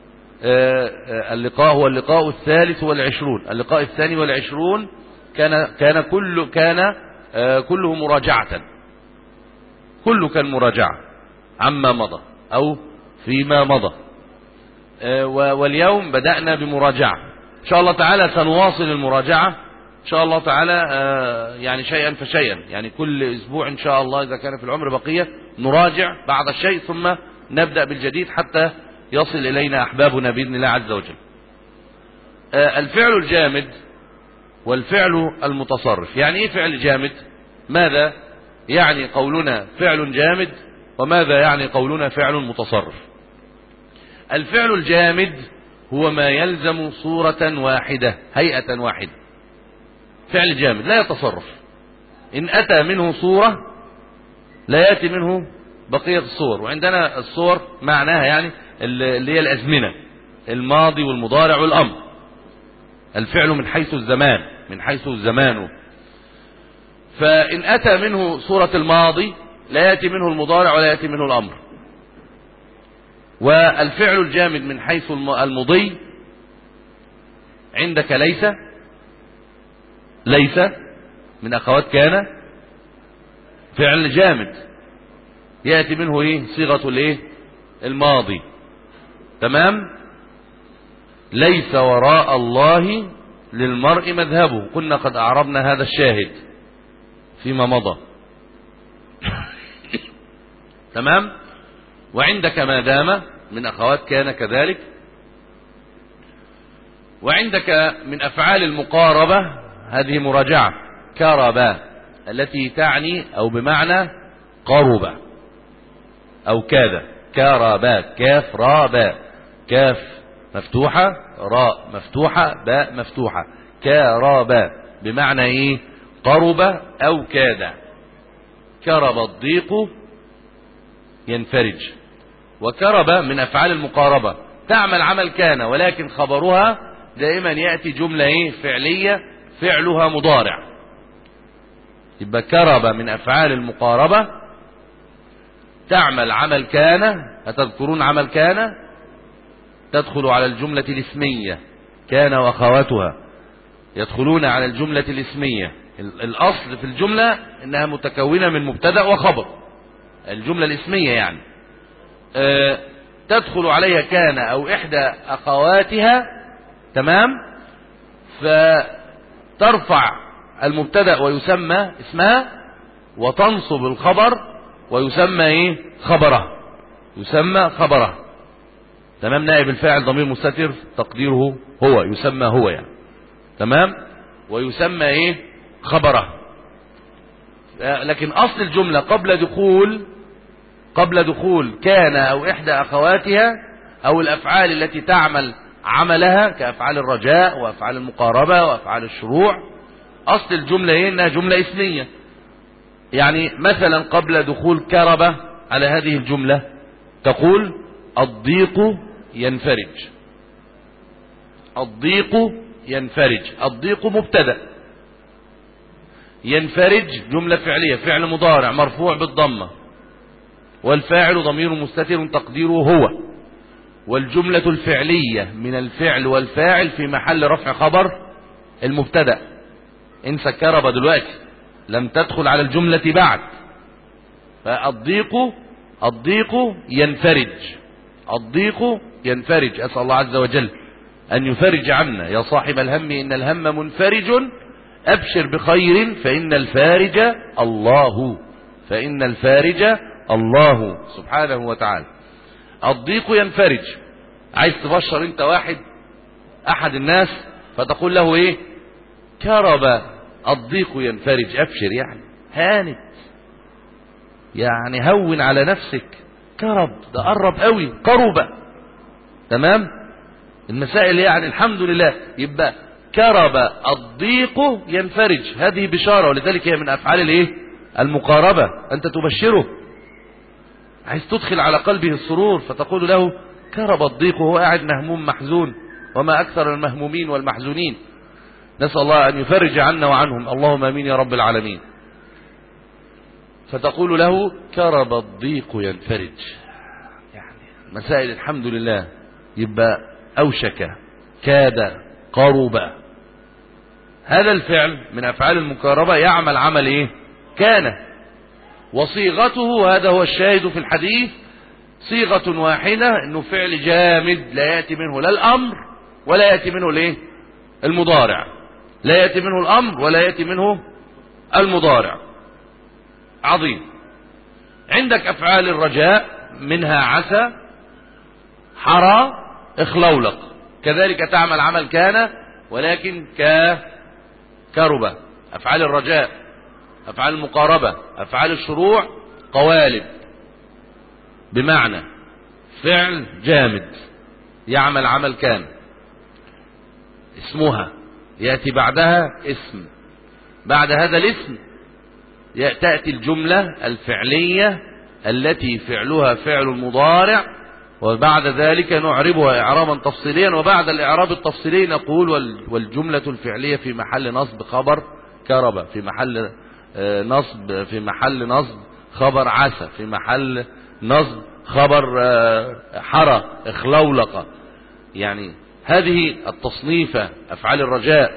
اللقاء هو اللقاء الثالث والعشرون. اللقاء الثاني والعشرون كان كان كل كان كله مراجعة، كله كان مراجعة عما مضى أو فيما مضى. واليوم بدأنا بمراجعة إن شاء الله تعالى. سنواصل المراجعة إن شاء الله تعالى يعني شيئا فشيئا، يعني كل أسبوع إن شاء الله إذا كان في العمر بقية نراجع بعض الشيء ثم نبدأ بالجديد حتى يصل إلينا أحبابنا بإذن الله عز وجل. الفعل الجامد والفعل المتصرف. يعني ايه فعل جامد؟ ماذا يعني قولنا فعل جامد وماذا يعني قولنا فعل متصرف؟ الفعل الجامد هو ما يلزم صورة واحدة، هيئة واحدة. فعل جامد لا يتصرف، إن أتى منه صورة لا يأتي منه بقية الصور. وعندنا الصور معناها يعني اللي هي الأزمنة، الماضي والمضارع والأمر. الفعل من حيث الزمان، من حيث الزمان. فإن أتى منه صورة الماضي لا يأتي منه المضارع ولا يأتي منه الأمر. والفعل الجامد من حيث المضي عندك ليس، ليس من أخوات كان فعل جامد يأتي منه إيه صيغة الإيه الماضي. تمام. ليس وراء الله للمرء مذهبه، كنا قد أعربنا هذا الشاهد فيما مضى. تمام. وعندك ما دام من أخوات كان كذلك. وعندك من أفعال المقاربة، هذه مراجعة، كربا التي تعني أو بمعنى قرب أو كاد. كربا، كاف را باء، كاف مفتوحة راء مفتوحة باء مفتوحة. كربا بمعنى ايه؟ قرب او كاد. كرب الضيق ينفرج. وكرب من افعال المقاربة، تعمل عمل كان ولكن خبرها دائما يأتي جملة ايه فعلية فعلها مضارع. يبقى كرب من افعال المقاربة، تعمل عمل كان. أتذكرون عمل كان؟ تدخل على الجملة الاسمية، كان واخواتها يدخلون على الجملة الاسمية. الأصل في الجملة إنها متكونة من مبتدأ وخبر، الجملة الاسمية يعني أه تدخل عليها كان أو إحدى أخواتها. تمام. فترفع المبتدأ ويسمى اسمها، وتنصب الخبر ويسمى إيه خبره، يسمى خبره. تمام. نائب الفاعل ضمير مستتر تقديره هو، يسمى هو يعني. تمام. ويسمى ايه خبره. لكن اصل الجملة قبل دخول قبل دخول كان او احدى اخواتها او الافعال التي تعمل عملها كافعال الرجاء وافعال المقاربة وافعال الشروع، اصل الجملة ايه انها جملة اسمية. يعني مثلا قبل دخول كربة على هذه الجملة تقول الضيق ينفرج. الضيق ينفرج، الضيق مبتدأ، ينفرج جملة فعلية فعل مضارع مرفوع بالضمة. والفاعل ضمير مستتر تقديره هو، والجملة الفعلية من الفعل والفاعل في محل رفع خبر المبتدأ. انسى كرب دلوقتي، لم تدخل على الجملة بعد. فالضيق الضيق ينفرج، الضيق ينفرج. أسأل الله عز وجل أن يفرج عنا. يا صاحب الهم إن الهم منفرج، أبشر بخير فإن الفارج الله، فإن الفارج الله سبحانه وتعالى. الضيق ينفرج. عايز تبشر انت واحد احد الناس فتقول له ايه؟ كرب الضيق ينفرج، ابشر يعني هانت، يعني هون على نفسك. كرب ده قرب قوي، قرب. تمام. المسائل يعني الحمد لله. يبقى كرب الضيق ينفرج، هذه بشارة، ولذلك هي من افعال الايه؟ المقاربة. انت تبشره، عايز تدخل على قلبه السرور، فتقول له كرب الضيق، وهو قاعد مهموم محزون، وما أكثر المهمومين والمحزونين. نسأل الله أن يفرج عنا وعنهم، اللهم آمين يا رب العالمين. فتقول له كرب الضيق ينفرج، يعني مسائل الحمد لله. يبقى أوشك، كاد، قرب. هذا الفعل من أفعال المقاربة يعمل عمل إيه؟ كان. وصيغته، هذا هو الشاهد في الحديث، صيغة واحدة، انه فعل جامد لا يأتي منه لا الامر ولا يأتي منه الايه؟ المضارع. لا يأتي منه الامر ولا يأتي منه المضارع. عظيم. عندك افعال الرجاء، منها عسى، حرى، اخلولق، كذلك تعمل عمل كان، ولكن ك كربة. افعال الرجاء، افعال المقاربة، افعال الشروع قوالب، بمعنى فعل جامد يعمل عمل كان، اسمها يأتي بعدها اسم، بعد هذا الاسم تأتي الجملة الفعلية التي فعلها فعل المضارع، وبعد ذلك نعربها إعرابا تفصيليا، وبعد الإعراب التفصيلي نقول والجملة الفعلية في محل نصب خبر كرب، في محل نصب في محل نصب خبر عسى، في محل نصب خبر حرى، اخلولق. يعني هذه التصنيفة، أفعال الرجاء،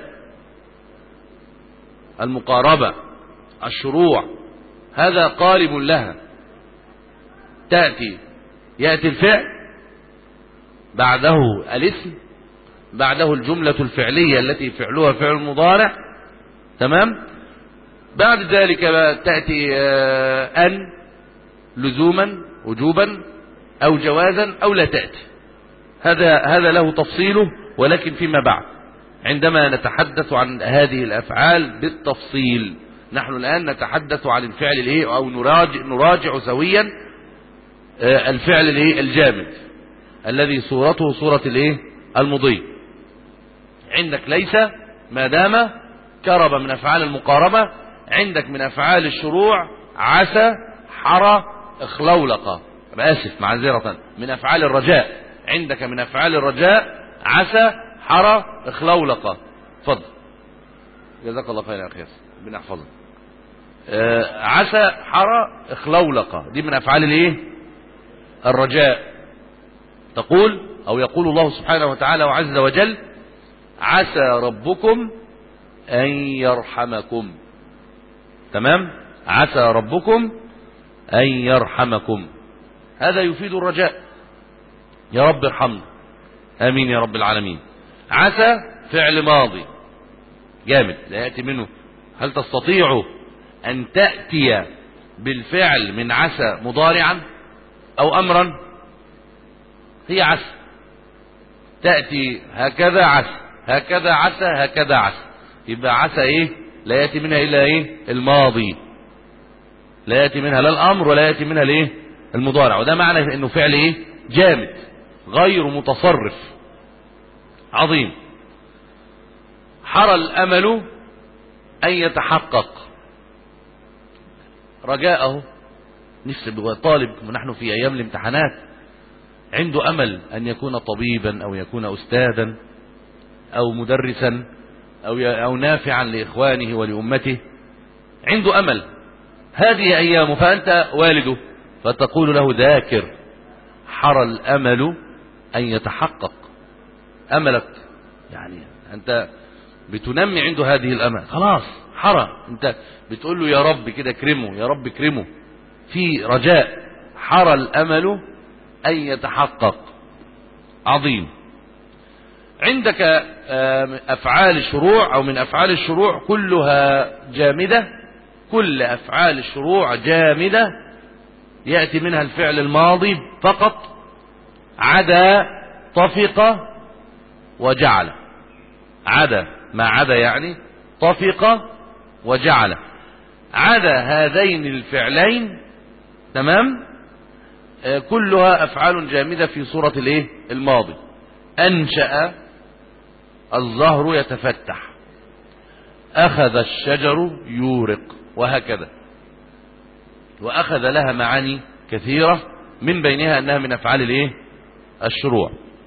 المقاربة، الشروع، هذا قالب لها. تأتي يأتي الفعل، بعده الاسم، بعده الجملة الفعلية التي فعلها فعل المضارع. تمام. بعد ذلك تأتي أن لزوما وجوبا أو جوازا أو لا تأتي. هذا هذا له تفصيله، ولكن فيما بعد عندما نتحدث عن هذه الأفعال بالتفصيل. نحن الآن نتحدث عن الفعل الايه، أو نراجع, نراجع سويا الفعل الايه الجامد الذي صورته صورة الايه المضي. عندك ليس، ما دام كرب من أفعال المقاربة. عندك من أفعال الشروع عسى، حرى، اخلولق. آسف معذرة، من أفعال الرجاء. عندك من أفعال الرجاء عسى، حرى، اخلولق. فضل جزاك الله خير يا أخي ياسر، بنحفظه. آه عسى، حرى، اخلولق، دي من أفعال الايه الرجاء. تقول أو يقول الله سبحانه وتعالى وعز وجل عسى ربكم أن يرحمكم. تمام. عسى ربكم أن يرحمكم، هذا يفيد الرجاء، يا رب ارحمنا، آمين يا رب العالمين. عسى فعل ماضي جامد لا يأتي منه. هل تستطيع أن تأتي بالفعل من عسى مضارعا أو أمرا؟ هي عسى، تأتي هكذا عسى، هكذا عسى، هكذا عسى. يبقى عسى ايه؟ لا يأتي منها إلا ايه؟ الماضي، لا يأتي منها لا الأمر ولا يأتي منها الايه؟ المضارع. وده معنى انه فعل ايه؟ جامد غير متصرف. عظيم. حرى الأمل أن يتحقق، رجاءه نفسه طالب، ونحن في أيام الامتحانات، عنده أمل أن يكون طبيبا أو يكون أستاذا أو مدرسا أو أو نافعا لإخوانه ولأمته، عنده أمل. هذه أيامه، فأنت والده فتقول له ذاكر، حرى الأمل أن يتحقق أملك، يعني أنت بتنمي عنده هذه الأمل، خلاص حرى، أنت بتقول له يا رب كده كرمه، يا رب كرمه، في رجاء، حرى الأمل أن يتحقق. عظيم. عندك أفعال الشروع أو من أفعال الشروع كلها جامدة، كل أفعال الشروع جامدة يأتي منها الفعل الماضي فقط، عدا طفق وجعل. عدا، ما عدا يعني طفق وجعل، عدا هذين الفعلين تمام، آه كلها أفعال جامدة في صورة الايه الماضي. أنشأ الزهر يتفتح، أخذ الشجر يورق، وهكذا. وأخذ لها معاني كثيرة، من بينها أنها من أفعال الايه الشروع.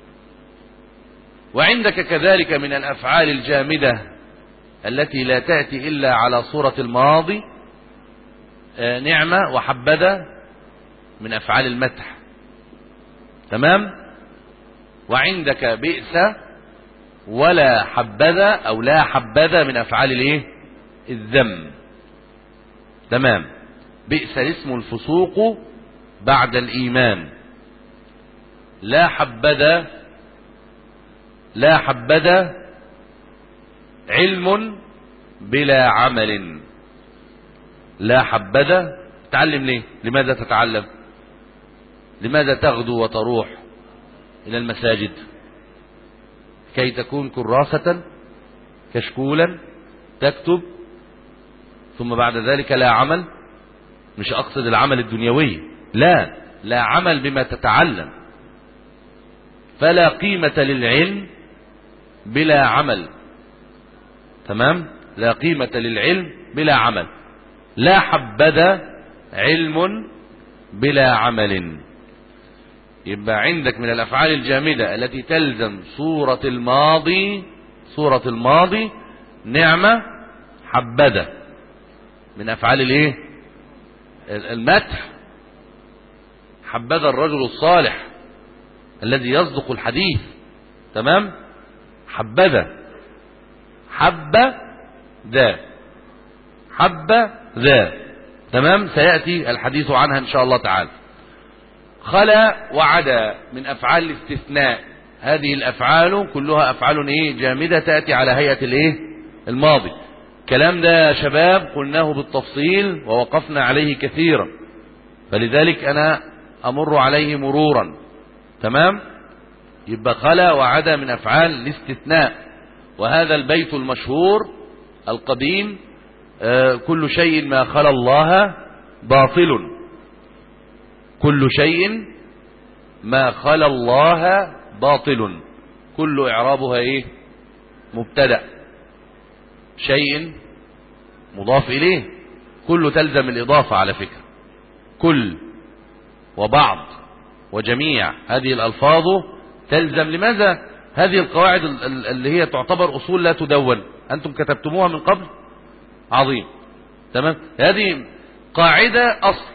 وعندك كذلك من الأفعال الجامدة التي لا تأتي إلا على صورة الماضي آه نعمة وحبذا، من أفعال المدح تمام. وعندك بئس ولا حبذا أو لا حبذا من أفعال الايه الذم تمام. بئس اسم الفسوق بعد الإيمان، لا حبذا، لا حبذا علم بلا عمل. لا حبذا تعلم ليه؟ لماذا تتعلم؟ لماذا تغدو وتروح إلى المساجد؟ كي تكون كراسة كشكولا تكتب، ثم بعد ذلك لا عمل. مش أقصد العمل الدنيوي، لا، لا عمل بما تتعلم. فلا قيمة للعلم بلا عمل تمام، لا قيمة للعلم بلا عمل. لا حبذا علم بلا عمل. يبقى عندك من الأفعال الجامدة التي تلزم صورة الماضي، صورة الماضي نعمة حبذا، من أفعال الايه المدح. حبذا الرجل الصالح الذي يصدق الحديث تمام. حبذا، حب ذا، حب ذا تمام، سيأتي الحديث عنها إن شاء الله تعالى. خلا وعدا من أفعال الاستثناء. هذه الأفعال كلها أفعال إيه جامدة، تأتي على هيئة الإيه الماضي. كلام ده يا شباب قلناه بالتفصيل ووقفنا عليه كثيرا، فلذلك أنا أمر عليه مرورا تمام. يبقى خلا وعدا من أفعال الاستثناء. وهذا البيت المشهور القديم آه كل شيء ما خلا الله باطل، كل شيء ما خلا الله باطل، كل إعرابها إيه مبتدأ، شيء مضاف إليه، كل تلزم الإضافة على فكرة، كل وبعض وجميع هذه الألفاظ تلزم. لماذا؟ هذه القواعد اللي هي تعتبر أصول لا تدون، أنتم كتبتموها من قبل. عظيم تمام. هذه قاعدة أصل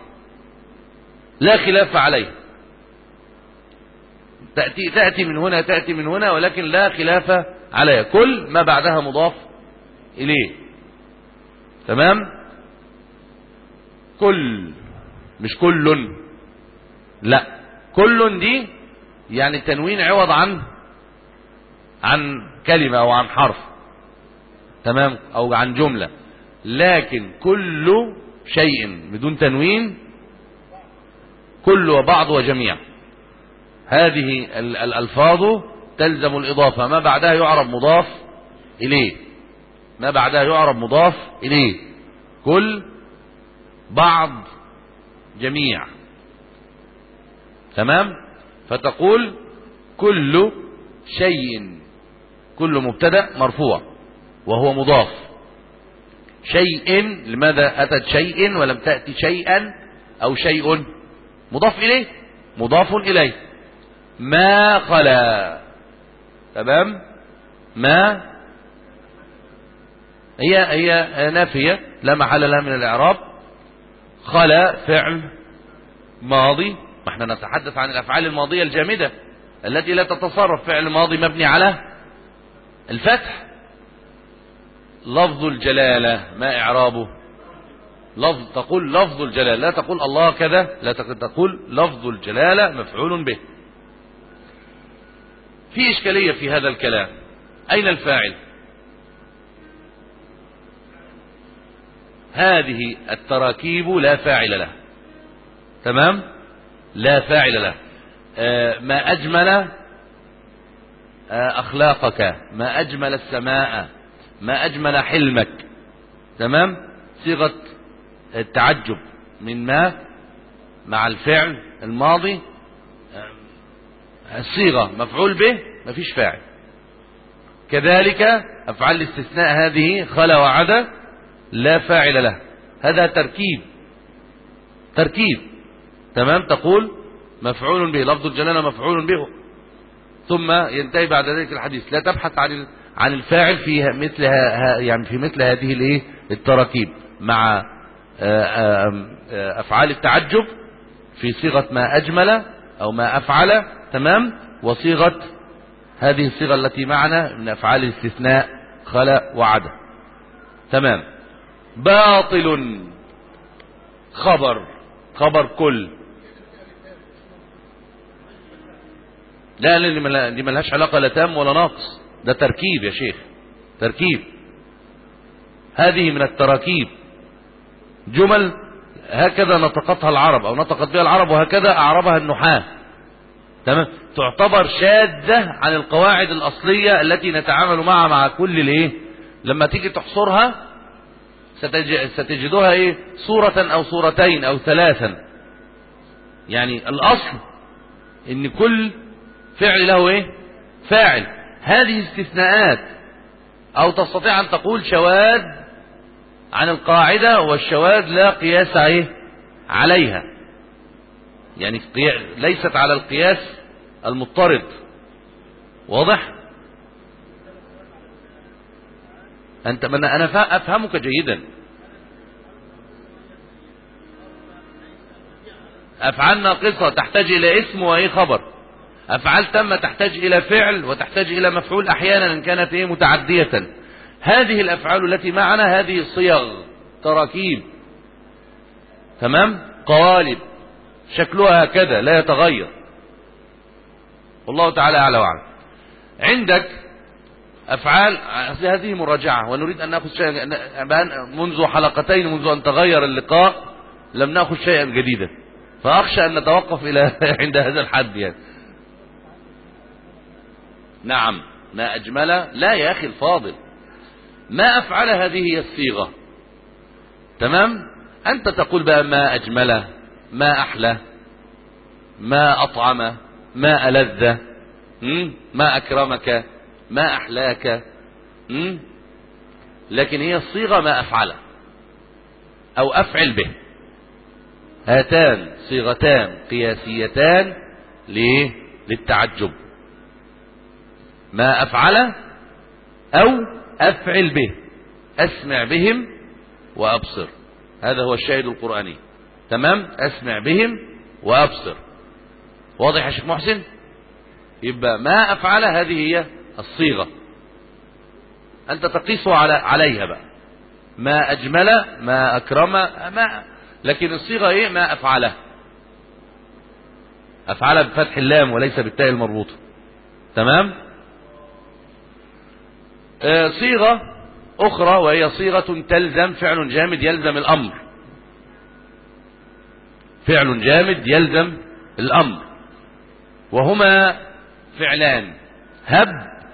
لا خلاف عليه، تأتي, تأتي من هنا تأتي من هنا، ولكن لا خلاف عليها، كل ما بعدها مضاف إليه تمام. كل، مش كل، لا، كل دي يعني التنوين عوض عن عن كلمة أو عن حرف تمام، أو عن جملة. لكن كل شيء بدون تنوين، كل وبعض وجميع، هذه الألفاظ تلزم الإضافة، ما بعدها يعرب مضاف إليه، ما بعدها يعرب مضاف إليه، كل، بعض، جميع تمام. فتقول كل شيء، كل مبتدأ مرفوع وهو مضاف. شيء، لماذا أتت شيء ولم تأتي شيئا أو شيء؟ مضاف إليه، مضاف إليه. ما خلا تمام، ما هي هي نافية لا محل لها من الإعراب. خلا فعل ماضي، ما احنا نتحدث عن الأفعال الماضية الجامدة التي لا تتصرف. فعل ماضي مبني على الفتح. لفظ الجلالة ما إعرابه؟ لفظ، تقول لفظ الجلالة، لا تقول الله كذا، لا تقول لفظ الجلالة مفعول به. في إشكالية في هذا الكلام. أين الفاعل؟ هذه التراكيب لا فاعل له. تمام؟ لا فاعل له. آه ما أجمل آه أخلاقك، ما أجمل السماء، ما أجمل حلمك. تمام؟ صيغة التعجب من ما مع الفعل الماضي، الصيغة مفعول به مفيش فاعل. كذلك أفعال الاستثناء هذه خلا وعدا لا فاعل له. هذا تركيب تركيب تمام. تقول مفعول به، لفظ الجلالة مفعول به، ثم ينتهي بعد ذلك الحديث. لا تبحث عن عن الفاعل في مثل يعني في مثل هذه الايه التراكيب مع أفعال التعجب في صيغة ما أجمل أو ما أفعل. تمام. وصيغة هذه الصيغة التي معنا من أفعال الاستثناء خلا وعدا. تمام. باطل خبر، خبر كل. لا لا دي ملهاش علاقة لا تام ولا ناقص، ده تركيب يا شيخ، تركيب. هذه من التراكيب، جمل هكذا نطقتها العرب أو نطقت بها العرب وهكذا أعربها النحاة. تمام. تعتبر شاذة عن القواعد الأصلية التي نتعامل معها مع كل الايه. لما تيجي تحصرها ستجدها ايه صورة أو صورتين أو ثلاثا. يعني الأصل إن كل فعل له ايه فاعل. هذه استثناءات، أو تستطيع أن تقول شواذ عن القاعدة، والشواذ لا قياس ايه عليها. يعني ليست على القياس المضطرد. واضح؟ أنت من أنا أفهمك جيدا. أفعال ناقصة تحتاج إلى اسم وإيه خبر. أفعال تامة تحتاج إلى فعل وتحتاج إلى مفعول أحيانا إن كانت إيه متعدية. هذه الأفعال التي معنا هذه صيغ تراكيب. تمام. قوالب شكلها هكذا لا يتغير. والله تعالى أعلى وأعلم. عندك أفعال هذه مراجعة، ونريد أن نأخذ شيئا منذ حلقتين منذ أن تغير اللقاء لم نأخذ شيئا جديدا، فأخشى أن نتوقف إلى عند هذا الحد يعني. نعم. ما أجمل، لا يا أخي الفاضل، ما أفعل هذه هي الصيغة. تمام. أنت تقول بقى ما أجمل، ما أحلى، ما أطعم، ما ألذ، ما أكرمك، ما أحلاك. لكن هي الصيغة ما أفعل أو أفعل به. هاتان صيغتان قياسيتان للتعجب، ما أفعل أو أفعل به، أسمع بهم وأبصر. هذا هو الشاهد القرآني. تمام. أسمع بهم وأبصر. واضح يا شيخ محسن؟ يبقى ما أفعل هذه هي الصيغة، أنت تقيس على عليها بقى. ما أجمل، ما أكرم، ما. لكن الصيغة إيه؟ ما أفعله. أفعل بفتح اللام وليس بالتاء المربوطة. تمام. آه صيغة أخرى وهي صيغة تلزم فعل جامد يلزم الأمر. فعل جامد يلزم الأمر، وهما فعلان: هب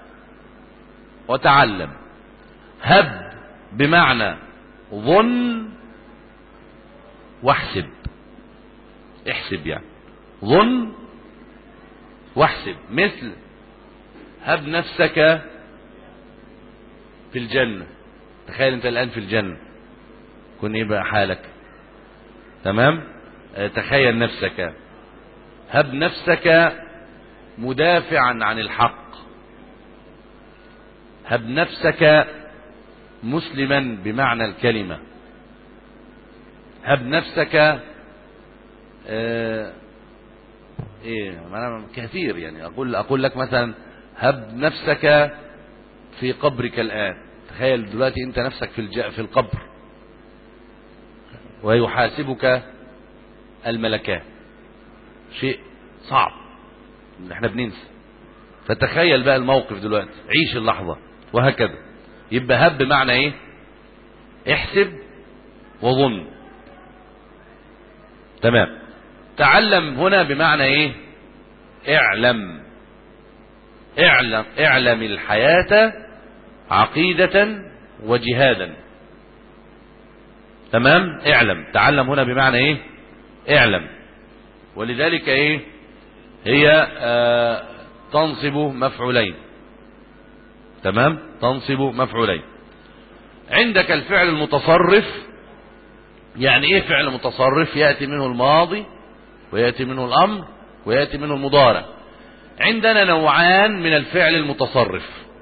وتعلم. هب بمعنى ظن واحسب. احسب يعني ظن واحسب. مثل هب نفسك في الجنة. تخيل انت الآن في الجنة، كن ايه بقى حالك؟ تمام. اه تخيل نفسك، هب نفسك مدافعا عن الحق، هب نفسك مسلما بمعنى الكلمة، هب نفسك آه ايه انا كثير يعني اقول اقول لك مثلا هب نفسك في قبرك الآن. تخيل دلوقتي انت نفسك في الج... في القبر ويحاسبك الملكان، شيء صعب احنا بننسى. فتخيل بقى الموقف دلوقتي، عيش اللحظة وهكذا. يبقى هب بمعنى ايه؟ احسب وظن. تمام. تعلم هنا بمعنى ايه؟ اعلم. اعلم اعلم الحياة عقيدة وجهادا. تمام. اعلم. تعلم هنا بمعنى ايه؟ اعلم. ولذلك ايه هي آه تنصب مفعولين. تمام. تنصب مفعولين. عندك الفعل المتصرف. يعني ايه فعل متصرف؟ يأتي منه الماضي ويأتي منه الامر ويأتي منه المضارع. عندنا نوعان من الفعل المتصرف،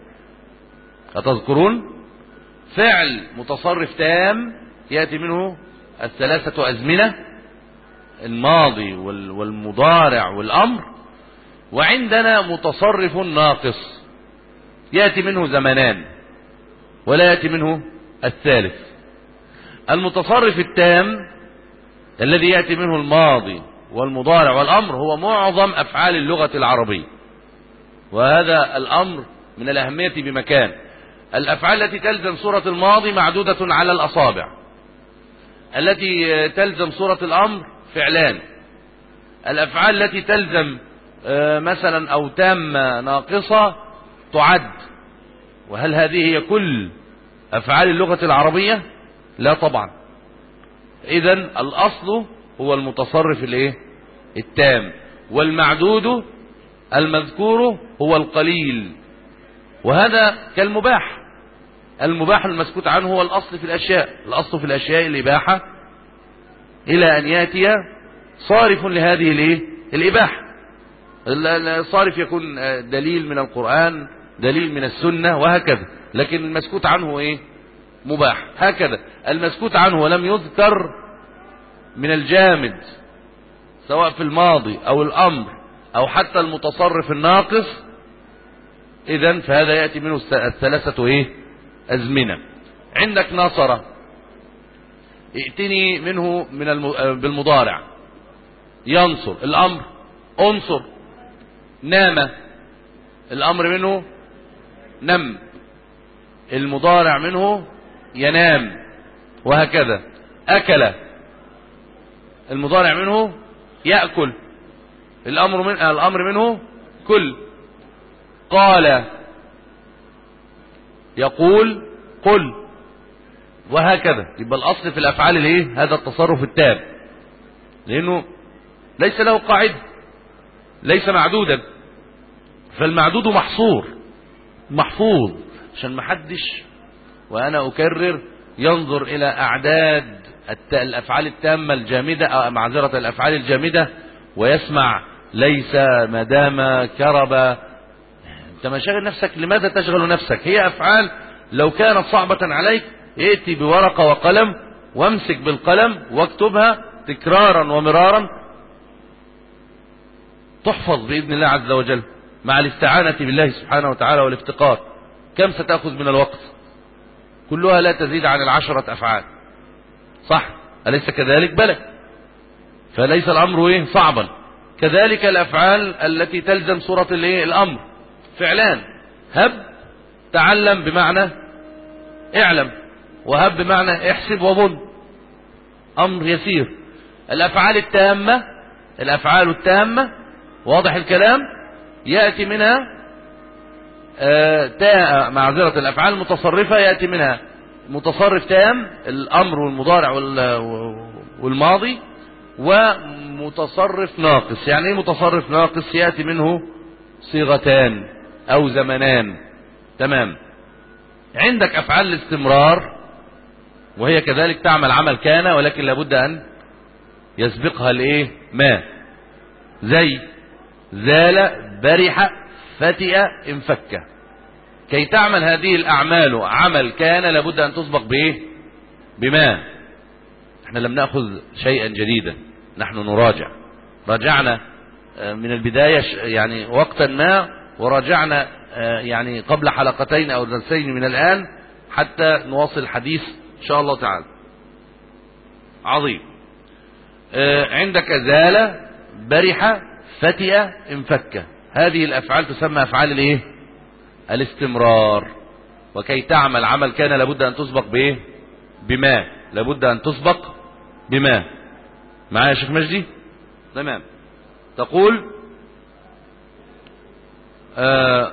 أتذكرون؟ فعل متصرف تام يأتي منه الثلاثة أزمنة، الماضي والمضارع والأمر. وعندنا متصرف ناقص يأتي منه زمنان ولا يأتي منه الثالث. المتصرف التام الذي يأتي منه الماضي والمضارع والأمر هو معظم أفعال اللغة العربية، وهذا الأمر من الأهمية بمكان. الأفعال التي تلزم صورة الماضي معدودة على الأصابع، التي تلزم صورة الأمر فعلان. الأفعال التي تلزم مثلا أو تامة ناقصة تعد. وهل هذه هي كل أفعال اللغة العربية؟ لا طبعا. إذن الأصل هو المتصرف الايه؟ التام، والمعدود المذكور هو القليل. وهذا كالمباح. المباح المسكوت عنه هو الأصل في الأشياء. الأصل في الأشياء الإباحة إلى أن يأتي صارف لهذه الايه؟ الإباحة. الصارف يكون دليل من القرآن، دليل من السنة، وهكذا. لكن المسكوت عنه ايه؟ مباح. هكذا المسكوت عنه ولم يذكر من الجامد سواء في الماضي أو الأمر أو حتى المتصرف الناقص، إذن فهذا يأتي منه الثلاثة ايه؟ أزمنة. عندك نصر ائتني منه من الم... بالمضارع. ينصر الأمر انصر. نام الأمر منه نم، المضارع منه ينام، وهكذا. أكل المضارع منه يأكل، الأمر من الأمر منه كل. قال يقول قل، وهكذا. يبقى الأصل في الأفعال الايه؟ هذا التصرف التام، لأنه ليس له قاعدة، ليس معدودا. فالمعدود محصور محفوظ، عشان ما حدش، وأنا أكرر، ينظر إلى أعداد الأفعال التامة الجامدة أو معذرة الأفعال الجامدة ويسمع ليس، مدام، كرب. أنت ما شاغل نفسك. لماذا تشغل نفسك؟ هي أفعال لو كانت صعبة عليك ائتي بورقة وقلم وامسك بالقلم واكتبها تكرارا ومرارا، تحفظ بإذن الله عز وجل مع الاستعانة بالله سبحانه وتعالى والافتقار. كم ستأخذ من الوقت؟ كلها لا تزيد عن العشرة أفعال، صح؟ أليس كذلك؟ بلى. فليس الأمر ايه؟ صعبا. كذلك الأفعال التي تلزم صورة الايه؟ الأمر فعلان. هب تعلم بمعنى اعلم، وهب بمعنى احسب وظن. أمر يسير. الأفعال التامة، الأفعال التامة واضح الكلام، يأتي منها آه تا معذرة الأفعال المتصرفة يأتي منها متصرف تام، الأمر والمضارع والماضي، ومتصرف ناقص. يعني ايه متصرف ناقص؟ يأتي منه صيغتان أو زمنان. تمام. عندك أفعال الاستمرار، وهي كذلك تعمل عمل كان، ولكن لابد أن يسبقها الايه؟ ما. زي زال، برح، فتئ، انفك. كي تعمل هذه الأعمال عمل كان لابد أن تسبق بإيه؟ بما. احنا لم نأخذ شيئا جديدا، نحن نراجع، راجعنا من البداية يعني وقتا ما، وراجعنا يعني قبل حلقتين أو درسين من الآن حتى نواصل الحديث إن شاء الله تعالى. عظيم. عندك زال، برح، فتئ، انفك، هذه الأفعال تسمى أفعال الايه؟ الاستمرار. وكي تعمل عمل كان لابد أن تسبق بايه؟ بما، لابد أن تسبق بما. معايا يا شيخ مجدي؟ تمام. تقول آه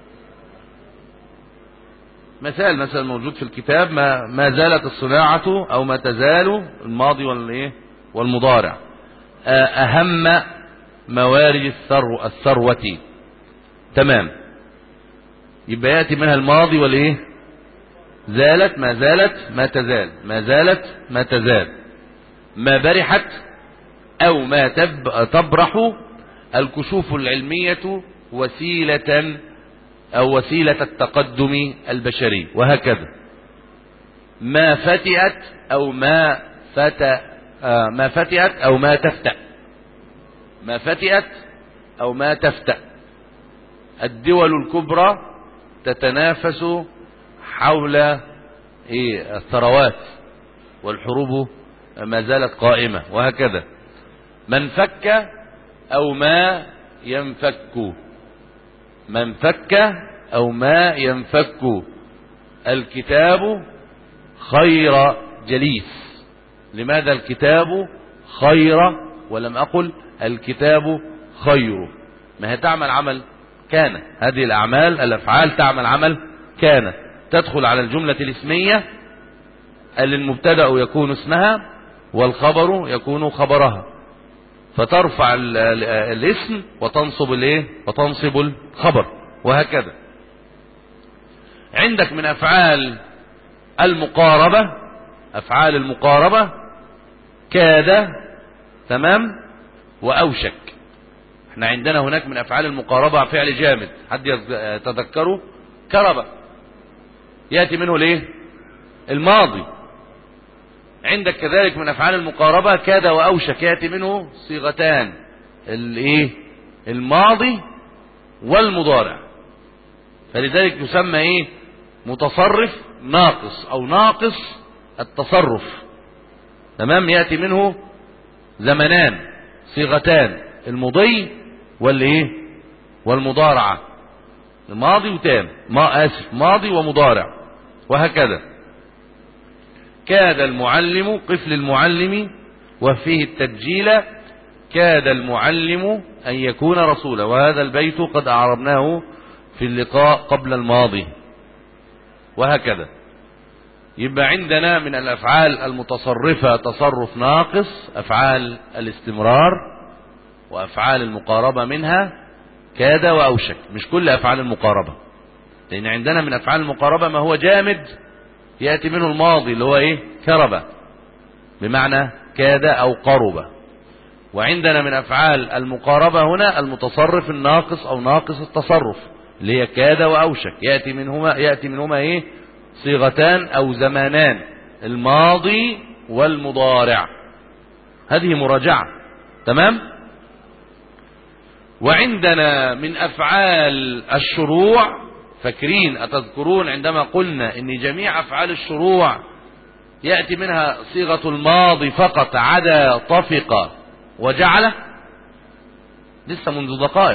مثال مثلا موجود في الكتاب، ما, ما زالت الصناعة أو ما تزال، الماضي والايه والمضارع. آه أهم موارد الثروة الثروة. تمام. يبقى يأتي منها الماضي والايه؟ زالت، ما زالت، ما تزال، ما زالت، ما تزال. ما برحت أو ما تب تبرح الكشوف العلمية وسيلة أو وسيلة التقدم البشري، وهكذا. ما فتئت أو ما فتأ آه ما فتئت أو ما تفتأ، ما فتئت أو ما تفتأ. الدول الكبرى تتنافس حول إيه؟ الثروات، والحروب ما زالت قائمة، وهكذا. من فك أو ما ينفك، من فك أو ما ينفك. الكتاب خير جليس. لماذا الكتاب خير ولم أقل الكتاب خير؟ ما هي تعمل عمل كان، هذه الأعمال الأفعال تعمل عمل كان، تدخل على الجملة الاسمية اللي المبتدأ يكون اسمها والخبر يكون خبرها، فترفع الاسم وتنصب الايه؟ وتنصب الخبر، وهكذا. عندك من افعال المقاربة، افعال المقاربة كاد، تمام، واوشك. احنا عندنا هناك من افعال المقاربة فعل جامد، حد يتذكره؟ كرب، يأتي منه الايه؟ الماضي. عندك كذلك من افعال المقاربة كاد واوشك، يأتي منه صيغتان، الايه؟ الماضي والمضارع. فلذلك يسمى ايه؟ متصرف ناقص او ناقص التصرف. تمام. يأتي منه زمنان، صيغتان، المضي والايه؟ والمضارعة. الماضي وتام، ما اسف ماضي ومضارع، وهكذا. كاد المعلم، قفل المعلم وفيه التبجيل، كاد المعلم أن يكون رسولا. وهذا البيت قد أعربناه في اللقاء قبل الماضي، وهكذا. يبقى عندنا من الأفعال المتصرفة تصرف ناقص أفعال الاستمرار، وأفعال المقاربة منها كاد وأوشك. مش كل أفعال المقاربة، لأن عندنا من أفعال المقاربة ما هو جامد، يأتي منه الماضي اللي هو ايه؟ كرب، بمعنى كاد او قرب. وعندنا من افعال المقاربة هنا المتصرف الناقص او ناقص التصرف، اللي هي كاد واوشك. يأتي منهما يأتي منهما ايه؟ صيغتان او زمانان، الماضي والمضارع. هذه مراجعة. تمام. وعندنا من افعال الشروع، فاكرين أتذكرون عندما قلنا ان جميع افعال الشروع يأتي منها صيغة الماضي فقط عدا طفق وجعل؟ لسه منذ دقائق.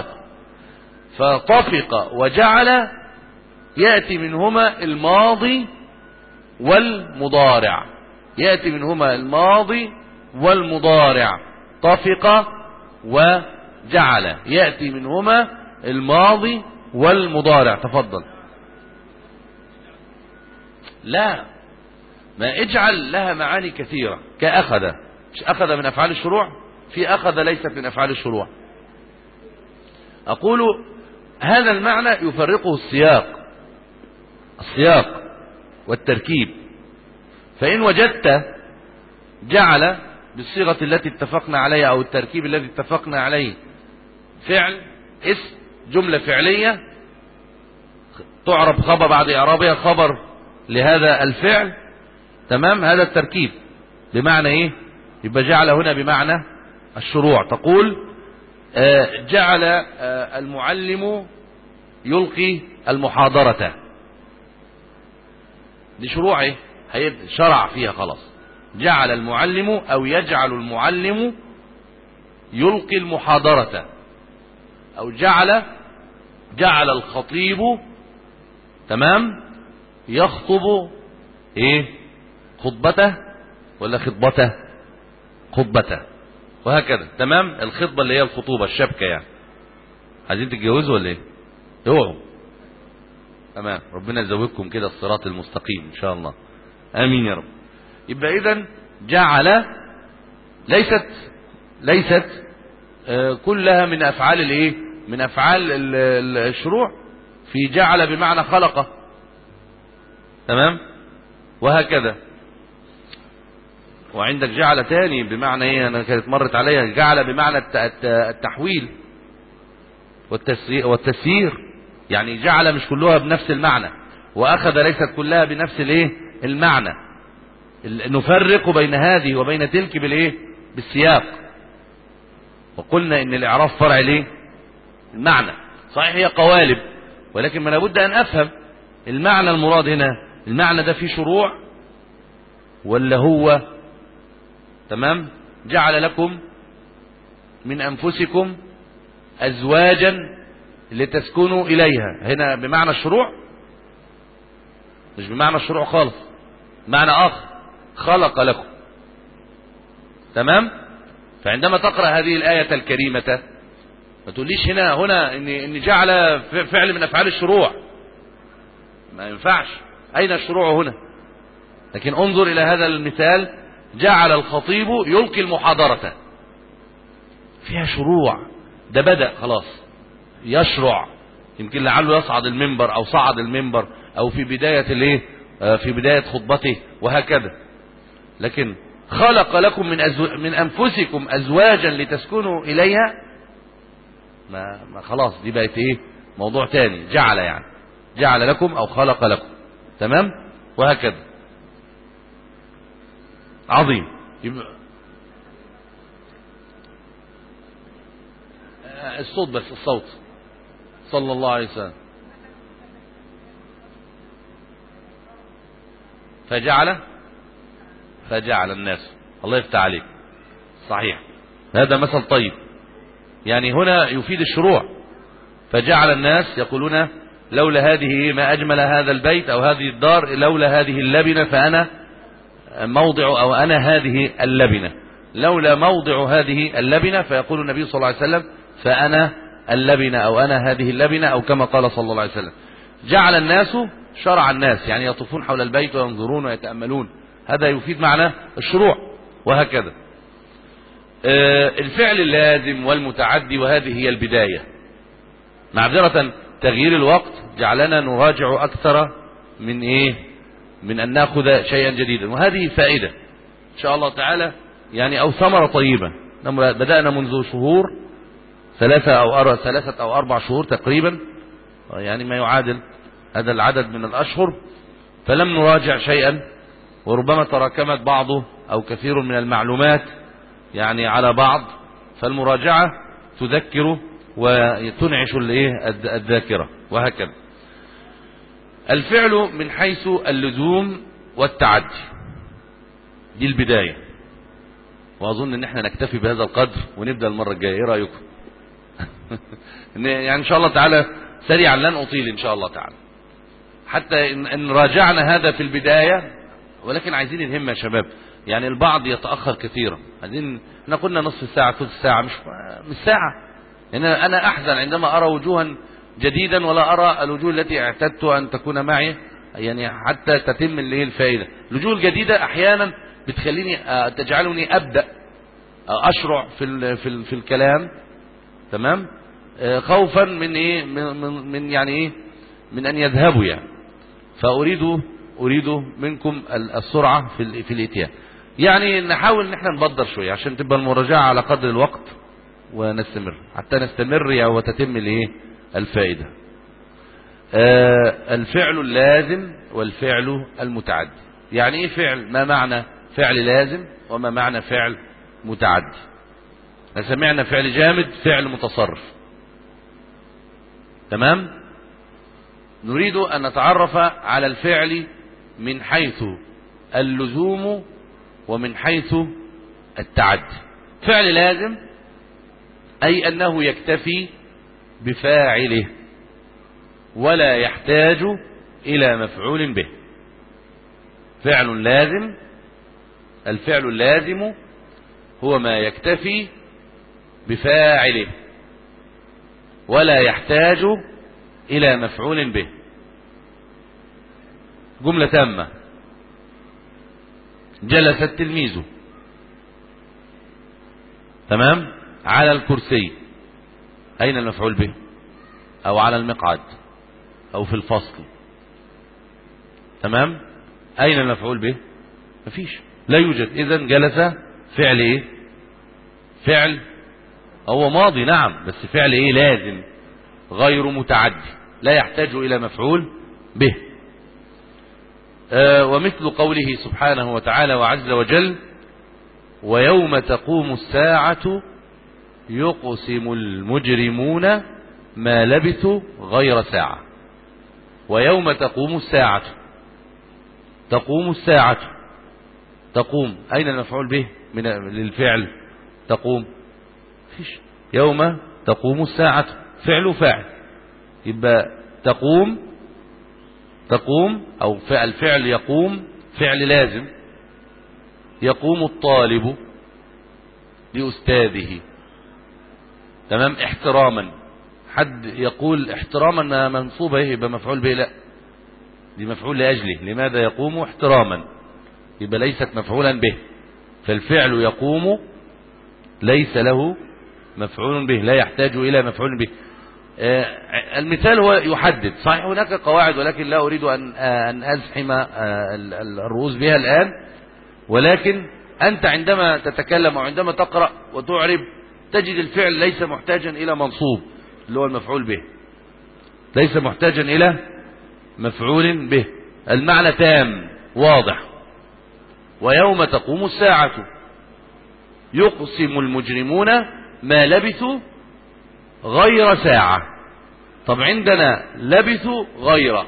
فطفق وجعل يأتي منهما الماضي والمضارع، يأتي منهما الماضي والمضارع. طفق وجعل يأتي منهما الماضي والمضارع. تفضل. لا، ما اجعل لها معاني كثيرة، كأخذ. مش أخذ من أفعال الشروع؟ في أخذ ليست من أفعال الشروع. أقول هذا المعنى يفرقه السياق، السياق والتركيب. فإن وجدت جعل بالصيغة التي اتفقنا عليها أو التركيب الذي اتفقنا عليه فعل اسم جملة فعلية تعرب خبر بعد إعرابها خبر لهذا الفعل، تمام، هذا التركيب بمعنى ايه؟ يبقى جعل هنا بمعنى الشروع. تقول جعل المعلم يلقي المحاضرة، دي شروع ايه؟ هيبدأ شرع فيها خلاص. جعل المعلم او يجعل المعلم يلقي المحاضرة، او جعل جعل الخطيب تمام يخطب ايه؟ خطبته ولا خطبته؟ خطبته، وهكذا. تمام. الخطبة اللي هي الخطوبة الشبكة يعني. عايزين تتجوزوا ولا ايه؟ اوعوا. تمام. ربنا يزوجكم كده الصراط المستقيم ان شاء الله. امين يا رب. يبقى اذا جعل ليست ليست آه كلها من افعال الايه؟ من افعال الشروع. في جعل بمعنى خلقه، تمام، وهكذا. وعندك جعل تاني بمعنى ايه؟ انا كانت مرت عليها. جعل بمعنى التحويل والتسيير، يعني جعل مش كلها بنفس المعنى، واخذ ليست كلها بنفس الايه؟ المعنى. نفرق بين هذه وبين تلك بالايه؟ بالسياق. وقلنا ان الاعراب فرع الايه؟ المعنى. صحيح هي قوالب، ولكن من لابد ان افهم المعنى المراد هنا. المعنى ده فيه شروع ولا هو تمام؟ جعل لكم من انفسكم ازواجا لتسكنوا اليها، هنا بمعنى الشروع؟ مش بمعنى الشروع خالص، معنى اخر، خلق لكم. تمام. فعندما تقرأ هذه الآية الكريمة ما تقوليش هنا هنا ان ان جعل فعل من افعال الشروع، ما ينفعش. اين الشروع هنا؟ لكن انظر الى هذا المثال. جعل الخطيب يلقي المحاضرة، فيها شروع. ده بدأ خلاص يشرع، يمكن لعله يصعد المنبر او صعد المنبر او في بداية الايه؟ في بداية خطبته وهكذا. لكن خلق لكم من أزو... من انفسكم ازواجا لتسكنوا اليها، ما, ما خلاص دي بقت ايه؟ موضوع تاني. جعل يعني جعل لكم او خلق لكم، تمام، وهكذا. عظيم. يبقى الصوت بس، الصوت. صلى الله عليه وسلم. فجعل فجعل الناس. الله يفتح عليك. صحيح، هذا مثل طيب. يعني هنا يفيد الشروع. فجعل الناس يقولون لولا هذه ما أجمل هذا البيت أو هذه الدار، لولا هذه اللبنة فأنا موضع أو أنا هذه اللبنة، لولا موضع هذه اللبنة، فيقول النبي صلى الله عليه وسلم فأنا اللبنة أو أنا هذه اللبنة، أو كما قال صلى الله عليه وسلم. جعل الناس شرع الناس، يعني يطوفون حول البيت وينظرون ويتأملون، هذا يفيد معنى الشروع، وهكذا. الفعل اللازم والمتعدي، وهذه هي البداية. معذرة تغيير الوقت جعلنا نراجع أكثر من إيه؟ من أن نأخذ شيئا جديدا، وهذه فائدة إن شاء الله تعالى، يعني أو ثمرة طيبة. بدأنا منذ شهور، ثلاثة أو أربع ثلاثة أو أربع شهور تقريبا، يعني ما يعادل هذا العدد من الأشهر، فلم نراجع شيئا، وربما تراكمت بعضه أو كثير من المعلومات يعني على بعض، فالمراجعة تذكر وتنعش الذاكرة، وهكذا. الفعل من حيث اللزوم والتعدي، دي البداية. وأظن أن احنا نكتفي بهذا القدر ونبدأ المرة الجاية. ايه رأيكم؟ يعني إن شاء الله تعالى سريعا، لن أطيل إن شاء الله تعالى، حتى إن راجعنا هذا في البداية. ولكن عايزين الهمة يا شباب، يعني البعض يتأخر كثيرا. عايزين، احنا قلنا نصف ساعة ثلث ساعة، مش مش ساعة. يعني أنا أحزن عندما أرى وجوها جديدا ولا أرى الوجوه التي اعتدت أن تكون معي، يعني حتى تتم اللي هي الفائدة. الوجوه الجديدة أحيانا بتخليني تجعلني أبدأ أشرع في ال في ال في الكلام، تمام، خوفا من إيه؟ من, من, من يعني إيه؟ من أن يذهبوا يعني. فأريد أريد منكم السرعة في في الإتيان. يعني نحاول ان احنا نبدر شوية عشان تبقى المراجعة على قدر الوقت، ونستمر حتى نستمر يعني وتتم الايه؟ الفائدة. آه الفعل اللازم والفعل المتعدي. يعني ايه فعل؟ ما معنى فعل لازم وما معنى فعل متعدي؟ سمعنا فعل جامد فعل متصرف. تمام. نريد أن نتعرف على الفعل من حيث اللزوم ومن حيث التعدي. فعل لازم أي أنه يكتفي بفاعله ولا يحتاج إلى مفعول به. فعل لازم، الفعل اللازم هو ما يكتفي بفاعله ولا يحتاج إلى مفعول به. جملة تامة: جلس التلميذ تمام على الكرسي. أين المفعول به؟ أو على المقعد أو في الفصل. تمام. أين المفعول به؟ مفيش، لا يوجد. إذن جلس فعل إيه؟ فعل هو ماضي نعم، بس فعل إيه؟ لازم غير متعدي لا يحتاج إلى مفعول به. آه ومثل قوله سبحانه وتعالى وعز وجل: ويوم تقوم الساعة يقسم المجرمون ما لبثوا غير ساعة. ويوم تقوم الساعة، تقوم الساعة، تقوم أين المفعول به من للفعل؟ تقوم فيش. يوم تقوم الساعة فعل فاعل، يبقى تقوم، تقوم أو فعل فعل يقوم فعل لازم. يقوم الطالب لأستاذه تمام احتراما. حد يقول احتراما منصوبة ايه؟ يبقى مفعول به؟ لا، دي مفعول لأجله. لماذا يقوم احتراما؟ يبقى ليست مفعولا به. فالفعل يقوم ليس له مفعول به، لا يحتاج إلى مفعول به. آه المثال هو يحدد. صحيح هناك قواعد ولكن لا أريد أن آه أن أزحم آه الرؤوس بها الآن، ولكن أنت عندما تتكلم وعندما تقرأ وتعرب تجد الفعل ليس محتاجا إلى منصوب اللي هو المفعول به، ليس محتاجا إلى مفعول به. المعنى تام واضح. ويوم تقوم الساعة يقسم المجرمون ما لبثوا غير ساعة. طب عندنا لبثوا غير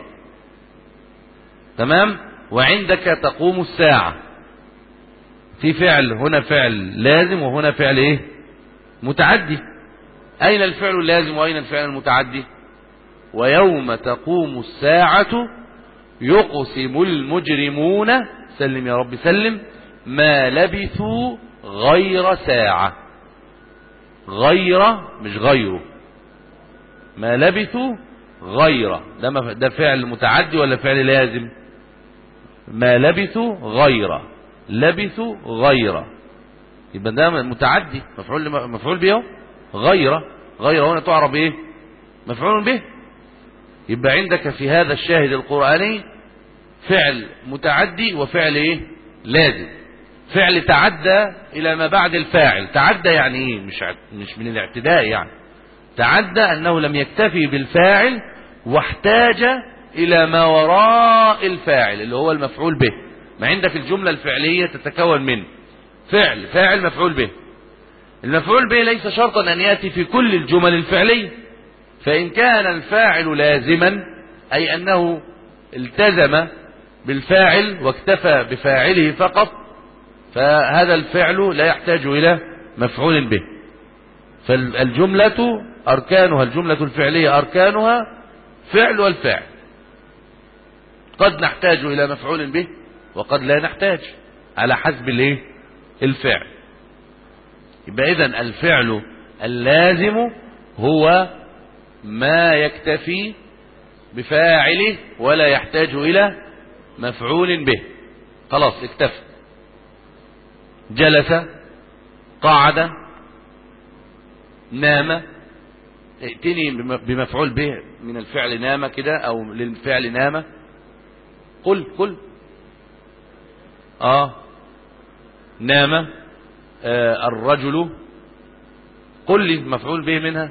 تمام، وعندك تقوم الساعة. في فعل هنا فعل لازم وهنا فعل ايه؟ متعدي. أين الفعل اللازم وأين الفعل المتعدي؟ ويوم تقوم الساعة يقسم المجرمون، سلم يا رب سلم، ما لبثوا غير ساعة. غير مش غيره، ما لبثوا غير ده, ده فعل متعدي ولا فعل لازم؟ ما لبثوا غير، لبثوا غير، يبقى ده متعدي مفعول مفعول به. غير غير هنا تعرب ايه؟ مفعول به. يبقى عندك في هذا الشاهد القرآني فعل متعدي وفعل ايه؟ لازم. فعل تعدى الى ما بعد الفاعل. تعدى يعني ايه؟ مش مش من الاعتداء يعني. تعدى انه لم يكتفي بالفاعل واحتاج الى ما وراء الفاعل اللي هو المفعول به. ما عندك الجملة الفعلية تتكون من فعل فاعل مفعول به. المفعول به ليس شرطا ان يأتي في كل الجمل الفعلية، فإن كان الفاعل لازما أي أنه التزم بالفاعل واكتفى بفاعله فقط، فهذا الفعل لا يحتاج إلى مفعول به. فالجملة أركانها، الجملة الفعلية أركانها فعل والفاعل. قد نحتاج إلى مفعول به وقد لا نحتاج على حسب الايه؟ الفعل. يبقى إذن الفعل اللازم هو ما يكتفي بفاعله ولا يحتاج إلى مفعول به. خلاص اكتفى. جلس، قعد، نام. ائتني بمفعول به من الفعل نام كده أو للفعل نام. قل قل آه نام آه الرجل. قل لي مفعول به منها.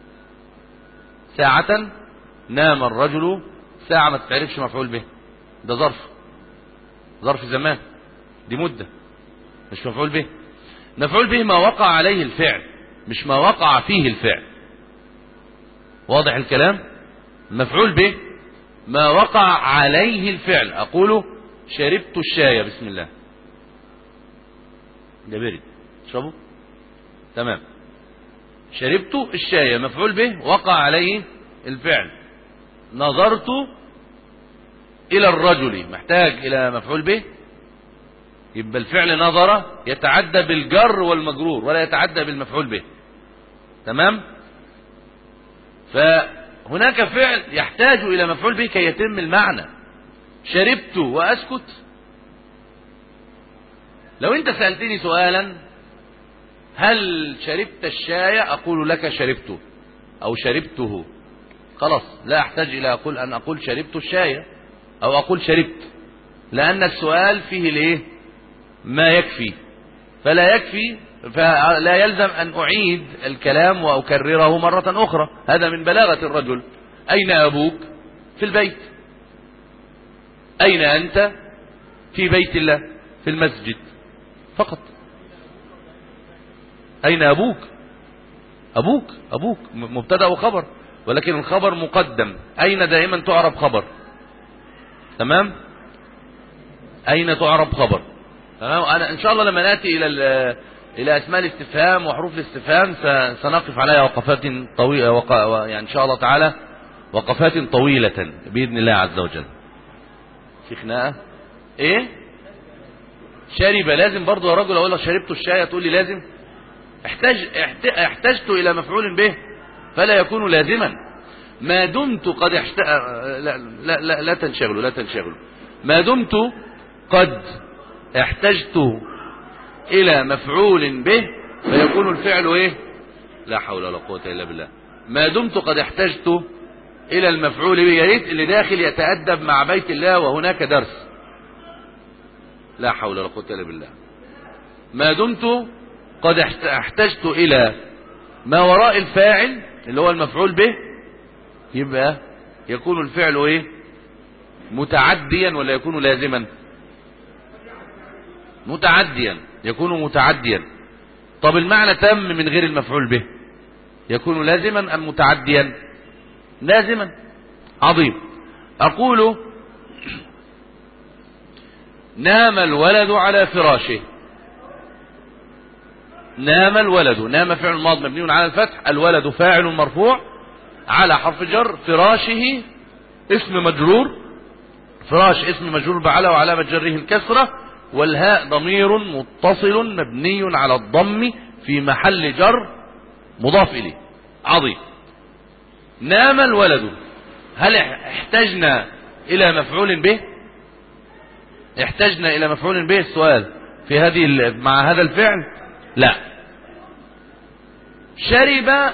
ساعة نام الرجل. ساعة ما تتعرفش مفعول به، ده ظرف، ظرف زمان، دي مدة، مش مفعول به. مفعول به ما وقع عليه الفعل. مش ما وقع فيه الفعل. واضح الكلام؟ المفعول به ما وقع عليه الفعل. أقول شربت الشاي، بسم الله، ده برد اشربه، تمام. شربت الشاي مفعول به وقع عليه الفعل. نظرت إلى الرجل محتاج إلى مفعول به، يبقى الفعل نظر يتعدى بالجر والمجرور ولا يتعدى بالمفعول به، تمام. فهناك فعل يحتاج إلى مفعول به كي يتم المعنى. شربت وأسكت. لو أنت سألتني سؤالا هل شربت الشاي أقول لك شربته أو شربته، خلاص لا أحتاج إلى أقول أن أقول شربت الشاي أو أقول شربت، لأن السؤال فيه ليه ما يكفي، فلا يكفي فلا يلزم أن أعيد الكلام وأكرره مرة أخرى. هذا من بلاغة الرجل. أين أبوك؟ في البيت. أين أنت؟ في بيت الله، في المسجد فقط. أين أبوك؟ أبوك أبوك مبتدأ وخبر، ولكن الخبر مقدم. أين دائما تعرب خبر، تمام. أين تعرب خبر، تمام. أنا إن شاء الله لما نأتي إلى إلى أسماء الاستفهام وحروف الاستفهام سنقف عليها وقفات طويلة، وق... يعني إن شاء الله تعالى وقفات طويلة بإذن الله عز وجل. في خناقة إيه؟ شرب لازم برضو يا رجل. أقول لك شربت الشاي تقول لي لازم؟ احتاج احتجت إلى مفعول به فلا يكون لازما ما دمت قد احت... لا, لا, لا, لا تنشغلوا لا تنشغلوا ما دمت قد احتجت إلى مفعول به فيكون الفعل إيه؟ لا حول ولا قوة إلا بالله. ما دمت قد احتجت إلى المفعول به. يا ريت اللي داخل يتأدب مع بيت الله وهناك درس. لا حول ولا قوة إلا بالله. ما دمت قد احتجت إلى ما وراء الفاعل اللي هو المفعول به، يبقى يكون الفعل إيه؟ متعديا ولا يكون لازما؟ متعديا، يكون متعديا. طب المعنى تم من غير المفعول به، يكون لازما أم متعديا؟ لازما. عظيم. أقول نام الولد على فراشه. نام الولد، نام فعل ماض مبني على الفتح، الولد فاعل مرفوع على حرف جر، فراشه اسم مجرور، فراش اسم مجرور بعلى وعلامة جره الكسرة، والهاء ضمير متصل مبني على الضم في محل جر مضاف إليه. عظيم. نام الولد، هل احتجنا إلى مفعول به؟ احتجنا إلى مفعول به؟ السؤال في هذه مع هذا الفعل لا. شرب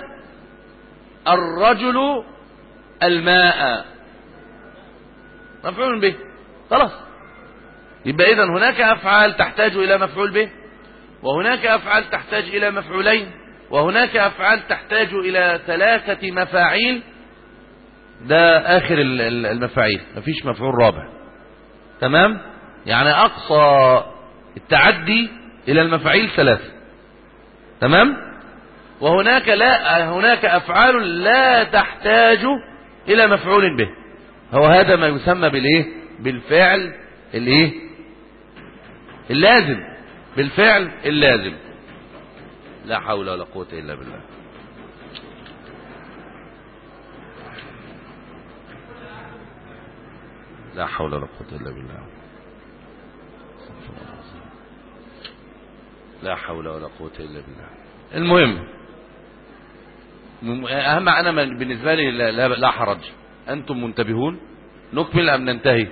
الرجل الماء، مفعول به، خلاص. يبقى إذن هناك أفعال تحتاج إلى مفعول به، وهناك أفعال تحتاج إلى مفعولين، وهناك أفعال تحتاج إلى ثلاثة مفاعيل. ده آخر المفاعيل، مفيش مفعول رابع، تمام. يعني أقصى التعدي إلى المفاعيل ثلاثة، تمام. وهناك لا هناك أفعال لا تحتاج إلى مفعول به. هو هذا ما يسمى بالايه؟ بالفعل الايه؟ اللازم، بالفعل اللازم. لا حول ولا قوة إلا بالله. لا حول ولا قوة إلا بالله. لا حول ولا قوة إلا بالله. المهم أهم أنا بالنسبة لي لا, لا, لا حرج. أنتم منتبهون؟ نكمل أم ننتهي؟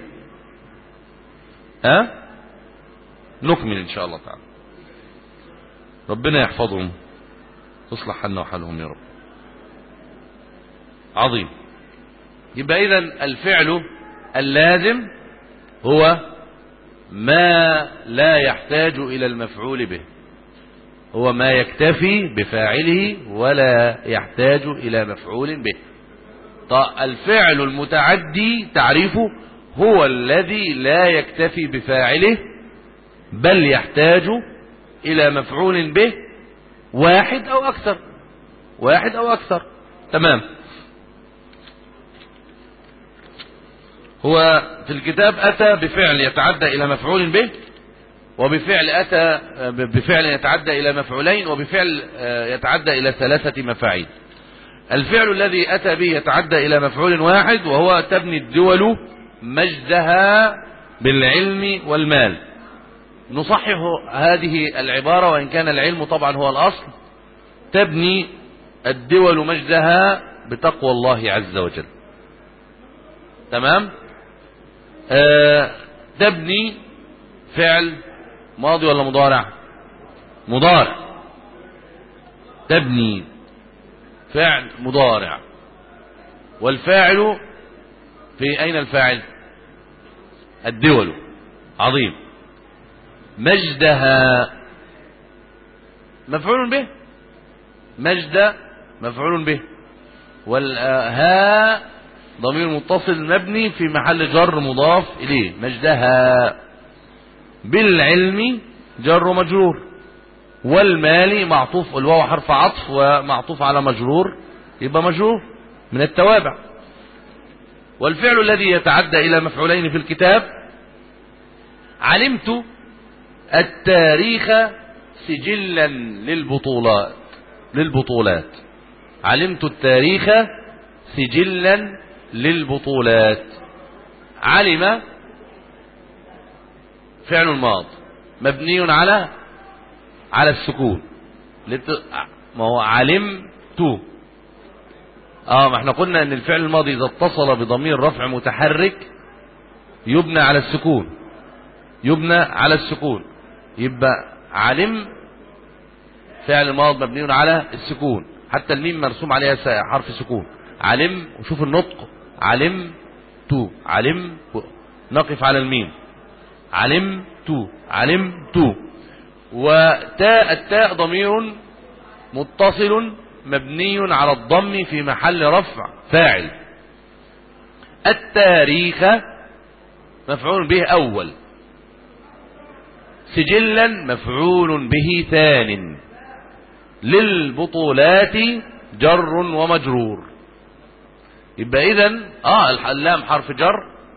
ها؟ نكمل إن شاء الله تعالى. ربنا يحفظهم، تصلح حالنا وحالهم يا رب. عظيم. يبقى إذن الفعل اللازم هو ما لا يحتاج إلى المفعول به، هو ما يكتفي بفاعله ولا يحتاج إلى مفعول به. الفعل المتعدي تعريفه هو الذي لا يكتفي بفاعله بل يحتاج إلى مفعول به واحد أو أكثر. واحد أو أكثر. تمام. هو في الكتاب أتى بفعل يتعدى إلى مفعول به، وبفعل أتى بفعل يتعدى إلى مفعولين، وبفعل يتعدى إلى ثلاثة مفاعيل. الفعل الذي أتى به يتعدى إلى مفعول واحد، وهو تبني الدول مجدها بالعلم والمال. نصحح هذه العبارة وإن كان العلم طبعا هو الأصل. تبني الدول مجدها بتقوى الله عز وجل. تمام. آه تبني فعل ماضي ولا مضارع؟ مضارع. تبني فعل مضارع، والفاعل في أين الفاعل؟ الدول. عظيم. مجدها مفعول به، مجد مفعول به، والها ضمير متصل مبني في محل جر مضاف إليه. مجدها بالعلم جر مجرور، والمال معطوف، الواو حرف عطف ومعطوف على مجرور، يبقى مجرور من التوابع. والفعل الذي يتعدى إلى مفعولين في الكتاب: علمت التاريخ سجلا للبطولات للبطولات علمت التاريخ سجلا للبطولات. علم فعل ماض مبني على على السكون. لت... ما هو علمت. اه ما احنا قلنا ان الفعل الماضي اذا اتصل بضمير رفع متحرك يبنى على السكون، يبنى على السكون. يبقى علم فعل ماض مبني على السكون، حتى الميم مرسوم عليها حرف سكون. علم، وشوف النطق، علم تو، علم، نقف على الميم، علم تو، علم تو. وتاء، التاء ضمير متصل مبني على الضم في محل رفع فاعل. التاريخ مفعول به أول، سجلا مفعول به ثان، للبطولات جر ومجرور. يبقى إذن اه اللام حرف جر.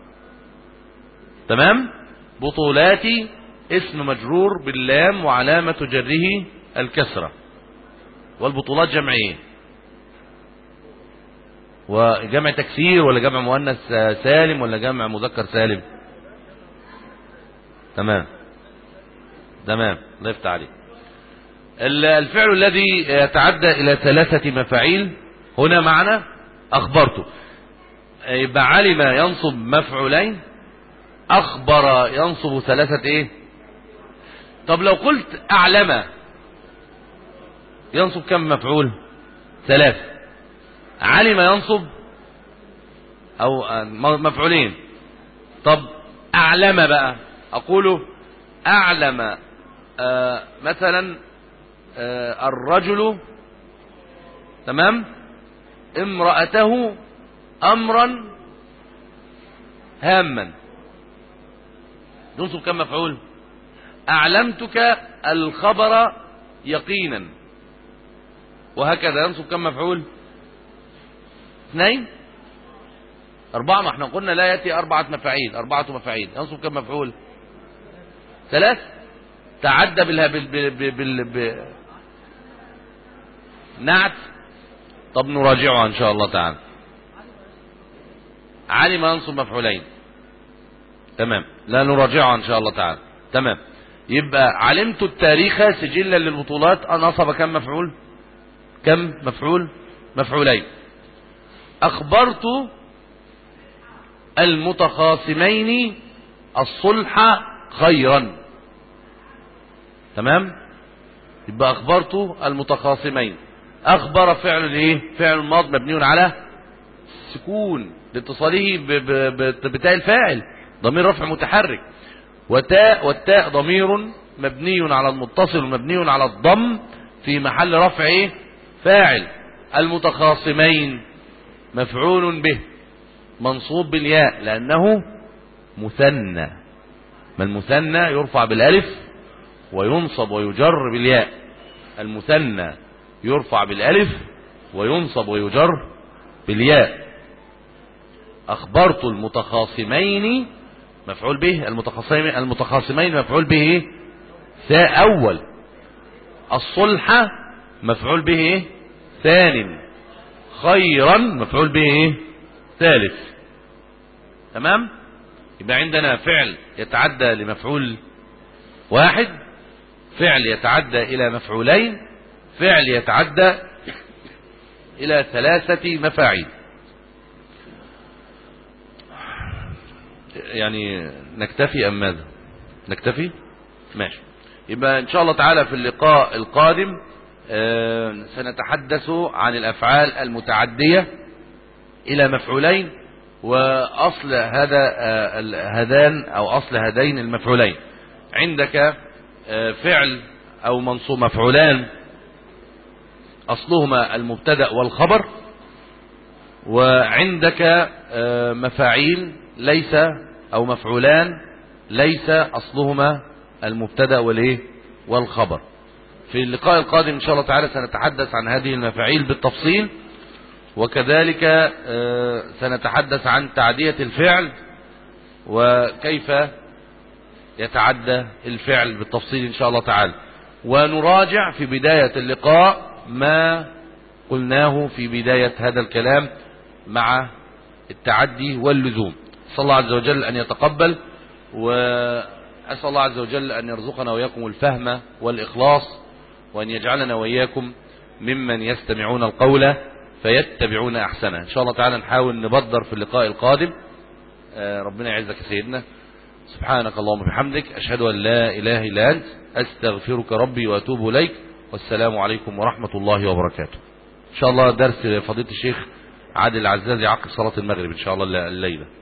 تمام. بطولات اسم مجرور باللام وعلامة جره الكسرة. والبطولات جمع ايه؟ وجمع تكسير ولا جمع مؤنث سالم ولا جمع مذكر سالم؟ تمام تمام. الله يفتح عليك. الفعل الذي يتعدى الى ثلاثة مفاعيل هنا معنا اخبرته. يبقى علم ينصب مفعولين، اخبر ينصب ثلاثة ايه؟ طب لو قلت اعلم ينصب كم مفعول؟ ثلاثة. علم ينصب او مفعولين. طب اعلم بقى اقوله اعلم آه مثلا آه الرجل تمام امرأته امرا هاما، ينصب كم مفعول؟ اعلمتك الخبر يقينا، وهكذا ينصب كم مفعول؟ اثنين اربعة. ما احنا قلنا لا يأتي اربعة مفاعيل، اربعة مفاعيل ينصب كم مفعول؟ ثلاث. تعدى بالها بال بال بال بال نعت. طب نراجعها ان شاء الله تعالى. علم ينصب مفعولين. تمام. لا نراجعها ان شاء الله تعالى. تمام. يبقى علمت التاريخ سجلا للبطولات نصب كم مفعول؟ كم مفعول؟ مفعولين. اخبرت المتخاصمين الصلح خيرا. تمام. يبقى اخبرت المتخاصمين. اخبر فعل ايه؟ فعل ماض مبني على سكون لاتصاله بتاء الفاعل، ضمير رفع متحرك. وتاء، والتاء ضمير مبني على المتصل مبني على الضم في محل رفع ايه؟ فاعل. المتخاصمين مفعول به منصوب بالياء لأنه مثنى. ما المثنى يرفع بالالف وينصب ويجر بالياء. المثنى يرفع بالالف وينصب ويجر بالياء. أخبرت المتخاصمين مفعول به، المتخاصمين المتخاصمين مفعول به ثاء أول. الصلح مفعول به ثان. خيرا مفعول به ثالث. تمام. يبقى عندنا فعل يتعدى لمفعول واحد، فعل يتعدى إلى مفعولين، فعل يتعدى إلى ثلاثة مفاعيل. يعني نكتفي أم ماذا؟ نكتفي؟ ماشي. يبقى إن شاء الله تعالى في اللقاء القادم آه سنتحدث عن الأفعال المتعدية إلى مفعولين، وأصل هذا آه هذان أو أصل هذين المفعولين. عندك آه فعل أو منصوب مفعولان أصلهما المبتدأ والخبر، وعندك آه مفاعيل ليس أو مفعولان ليس أصلهما المبتدأ والإيه والخبر. في اللقاء القادم إن شاء الله تعالى سنتحدث عن هذه المفاعيل بالتفصيل، وكذلك سنتحدث عن تعدية الفعل وكيف يتعدى الفعل بالتفصيل إن شاء الله تعالى، ونراجع في بداية اللقاء ما قلناه في بداية هذا الكلام مع التعدي واللزوم. أسأل الله عز وجل أن يتقبل، وأسأل الله عز وجل أن يرزقنا وإياكم الفهم والإخلاص، وأن يجعلنا وإياكم ممن يستمعون القول فيتبعون أحسنه. إن شاء الله تعالى نحاول نبدر في اللقاء القادم. ربنا يعزك يا سيدنا. سبحانك اللهم وبحمدك، أشهد أن لا إله إلا أنت، أستغفرك ربي وأتوب إليك، والسلام عليكم ورحمة الله وبركاته. إن شاء الله درس فضيلة الشيخ عادل العزازي عقب صلاة المغرب إن شاء الله الليلة.